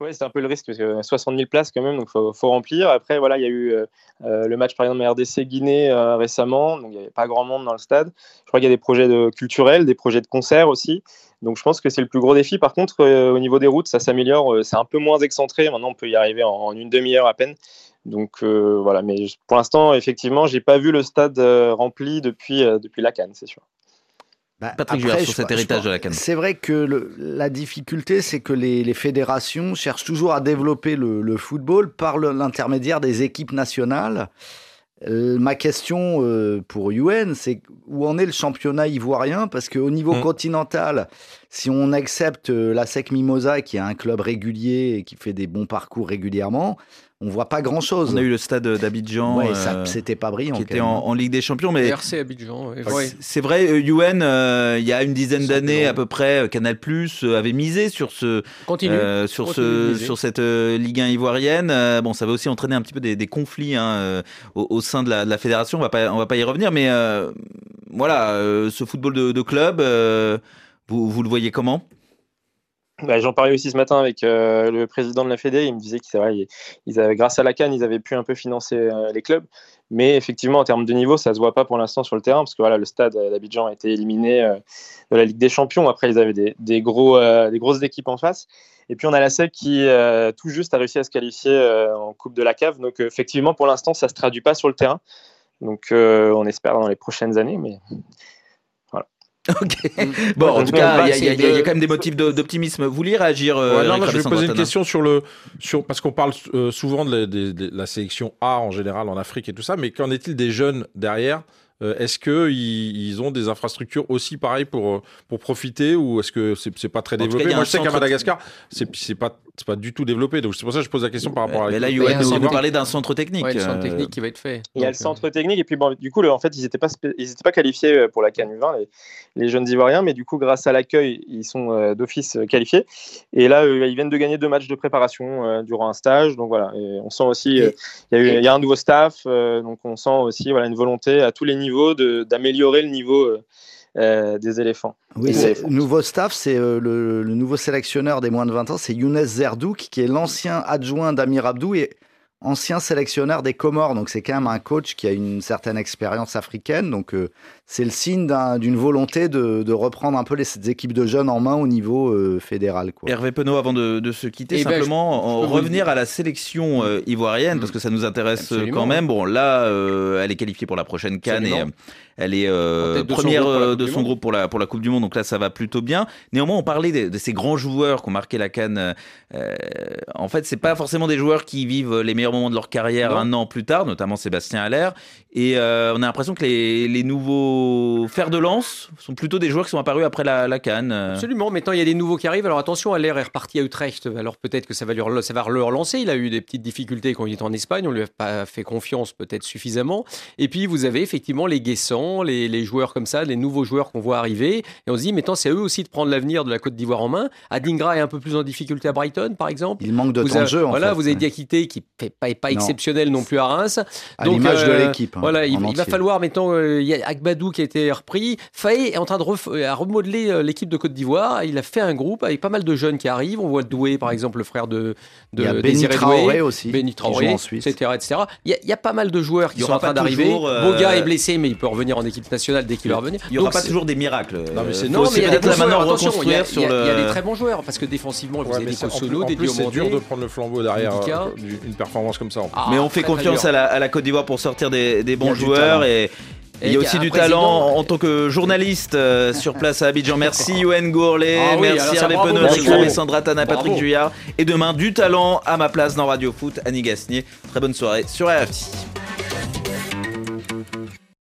[SPEAKER 25] Ouais, c'est un peu le risque parce que soixante mille places quand même, donc faut, faut remplir. Après, voilà, il y a eu euh, le match par exemple R D C Guinée euh, récemment, donc il n'y avait pas grand monde dans le stade. Je crois qu'il y a des projets de, culturels, des projets de concerts aussi. Donc je pense que c'est le plus gros défi. Par contre, euh, au niveau des routes, ça s'améliore. Euh, c'est un peu moins excentré. Maintenant, on peut y arriver en, en une demi-heure à peine. Donc euh, voilà. Mais pour l'instant, effectivement, j'ai pas vu le stade euh, rempli depuis euh, depuis la CAN, c'est sûr.
[SPEAKER 2] Bah, Patrick Juillard, sur cet héritage de la CAN.
[SPEAKER 4] C'est vrai que le, la difficulté, c'est que les, les fédérations cherchent toujours à développer le, le football par le, l'intermédiaire des équipes nationales. Euh, ma question euh, pour Youen, c'est où en est le championnat ivoirien ? Parce qu'au niveau mmh. continental, si on accepte euh, la S E C Mimosa, qui est un club régulier et qui fait des bons parcours régulièrement, on voit pas grand-chose.
[SPEAKER 2] On a eu le stade d'Abidjan,
[SPEAKER 4] ouais, ça, euh, c'était pas brillant,
[SPEAKER 2] qui était en, en Ligue des Champions. Mais
[SPEAKER 3] R C Abidjan. Ouais.
[SPEAKER 2] Ouais. C'est vrai, euh, Youen, euh, il y a une dizaine d'années à peu près, Canal Plus euh, avait misé sur ce, euh, sur
[SPEAKER 3] Continue
[SPEAKER 2] ce, sur cette euh, Ligue un ivoirienne. Euh, bon, ça va aussi entraîner un petit peu des, des conflits hein, euh, au, au sein de la, de la fédération. On va pas, on va pas y revenir, mais euh, voilà, euh, ce football de, de club, euh, vous, vous le voyez comment ?
[SPEAKER 25] Bah, j'en parlais aussi ce matin avec euh, le président de la Fédé. Il me disait que c'est vrai, ils avaient, grâce à la CAN, ils avaient pu un peu financer euh, les clubs. Mais effectivement, en termes de niveau, ça ne se voit pas pour l'instant sur le terrain parce que voilà, le stade d'Abidjan a été éliminé euh, de la Ligue des Champions. Après, ils avaient des, des, gros, euh, des grosses équipes en face. Et puis, on a la S E C qui, euh, tout juste, a réussi à se qualifier euh, en Coupe de la C A V. Donc, euh, effectivement, pour l'instant, ça ne se traduit pas sur le terrain. Donc, euh, on espère dans les prochaines années. Mais...
[SPEAKER 2] Ok. Bon, en tout cas, il y, y, y, y a quand même des motifs d'optimisme. Vous voulez réagir euh,
[SPEAKER 5] ouais, non, non, je vais poser une question sur le, sur parce qu'on parle euh, souvent de la, de, de la sélection A en général en Afrique et tout ça, mais qu'en est-il des jeunes derrière ? Euh, est-ce que ils, ils ont des infrastructures aussi pareilles pour pour profiter ou est-ce que c'est c'est pas très développé ? Cas, Moi, je sais qu'à Madagascar, c'est c'est pas c'est pas du tout développé. Donc c'est pour ça que je pose la question par rapport à.
[SPEAKER 2] Mais là, Youen nous, nous parlait d'un centre technique.
[SPEAKER 3] Ouais, le centre technique qui va être fait.
[SPEAKER 25] Il y a le centre technique et puis bon, du coup, le, en fait, ils n'étaient pas ils étaient pas qualifiés pour la CAN U vingt, les, les jeunes Ivoiriens, mais du coup, grâce à l'accueil, ils sont euh, d'office qualifiés. Et là, euh, ils viennent de gagner deux matchs de préparation euh, durant un stage. Donc voilà, et on sent aussi il euh, y a eu il y a un nouveau staff, euh, donc on sent aussi voilà une volonté à tous les niveaux de d'améliorer le niveau euh, euh, des éléphants.
[SPEAKER 4] Oui, le nouveau staff, c'est euh, le, le nouveau sélectionneur des moins de vingt ans, c'est Younes Zerdouk, qui est l'ancien adjoint d'Amir Abdou et ancien sélectionneur des Comores. Donc c'est quand même un coach qui a une certaine expérience africaine. Donc euh, c'est le signe d'un, d'une volonté de, de reprendre un peu les, ces équipes de jeunes en main au niveau euh, fédéral, quoi.
[SPEAKER 2] Hervé Penaud, avant de, de se quitter,
[SPEAKER 3] eh
[SPEAKER 2] simplement
[SPEAKER 3] ben, je, je
[SPEAKER 2] en revenir à la sélection euh, ivoirienne, mmh. parce que ça nous intéresse Absolument. quand même. Bon, là, euh, elle est qualifiée pour la prochaine CAN et euh, elle est euh, première son de son groupe pour la, pour la Coupe du Monde. Donc là, ça va plutôt bien. Néanmoins, on parlait de, de ces grands joueurs qui ont marqué la CAN. Euh, en fait, c'est pas forcément des joueurs qui vivent les meilleurs moments de leur carrière non. un an plus tard, notamment Sébastien Haller. Et euh, on a l'impression que les, les nouveaux fers de lance sont plutôt des joueurs qui sont apparus après la, la CAN.
[SPEAKER 3] Absolument. Maintenant, il y a des nouveaux qui arrivent. Alors attention, Haller est reparti à Utrecht. Alors peut-être que ça va, lui, ça va le relancer. Il a eu des petites difficultés quand il était en Espagne. On lui a pas fait confiance peut-être suffisamment. Et puis vous avez effectivement les Guessant, les, les joueurs comme ça, les nouveaux joueurs qu'on voit arriver. Et on se dit, maintenant, c'est à eux aussi de prendre l'avenir de la Côte d'Ivoire en main. Adingra est un peu plus en difficulté à Brighton, par exemple.
[SPEAKER 4] Il manque de
[SPEAKER 3] vous
[SPEAKER 4] temps
[SPEAKER 3] a,
[SPEAKER 4] de jeu. En
[SPEAKER 3] voilà,
[SPEAKER 4] fait,
[SPEAKER 3] vous avez
[SPEAKER 4] ouais.
[SPEAKER 3] Diakité qui n'est pas, pas exceptionnel non plus à Reims.
[SPEAKER 4] À Donc, l'image euh, de l'équipe. Hein,
[SPEAKER 3] voilà, il, il va falloir, maintenant, euh, il y a Agbadou qui a été repris. Faye est en train de ref- à remodeler euh, l'équipe de Côte d'Ivoire. Il a fait un groupe avec pas mal de jeunes qui arrivent. On voit Doué, par exemple, le frère de, de
[SPEAKER 4] il y a
[SPEAKER 3] Désiré
[SPEAKER 4] Traoré
[SPEAKER 3] Doué.
[SPEAKER 4] aussi.
[SPEAKER 3] Béni Traoré,
[SPEAKER 4] en Suisse.
[SPEAKER 3] et cetera, et cetera. Il y, a, il y a pas mal de joueurs qui sont en train d'arriver. Toujours, euh... Boga est blessé, mais il peut revenir en équipe nationale dès qu'il va revenir.
[SPEAKER 2] Il n'y aura
[SPEAKER 3] Donc,
[SPEAKER 2] pas
[SPEAKER 3] c'est...
[SPEAKER 2] toujours des miracles.
[SPEAKER 3] Non, mais c'est,
[SPEAKER 2] non,
[SPEAKER 3] mais il y a des bons joueurs. Attention, il y a,
[SPEAKER 2] sur
[SPEAKER 3] il y a,
[SPEAKER 2] le...
[SPEAKER 3] il y a des très bons joueurs parce que défensivement, vous
[SPEAKER 5] ouais,
[SPEAKER 3] avez des Kosono,
[SPEAKER 5] en
[SPEAKER 3] des
[SPEAKER 5] plus,
[SPEAKER 3] Diomandé.
[SPEAKER 5] C'est dur de prendre le flambeau derrière euh, une performance comme ça. En
[SPEAKER 2] ah, mais on fait confiance à la, à la Côte d'Ivoire pour sortir des, des bons joueurs et.
[SPEAKER 3] Et
[SPEAKER 2] il y a aussi du talent en tant que journaliste euh, sur place à Abidjan. Merci Youen Gourlet, ah oui, merci Hervé Penaud, Sandra Tana, Patrick Juillard. Et demain, du talent à ma place dans Radio Foot, Annie Gasnier. Très bonne soirée sur R F I.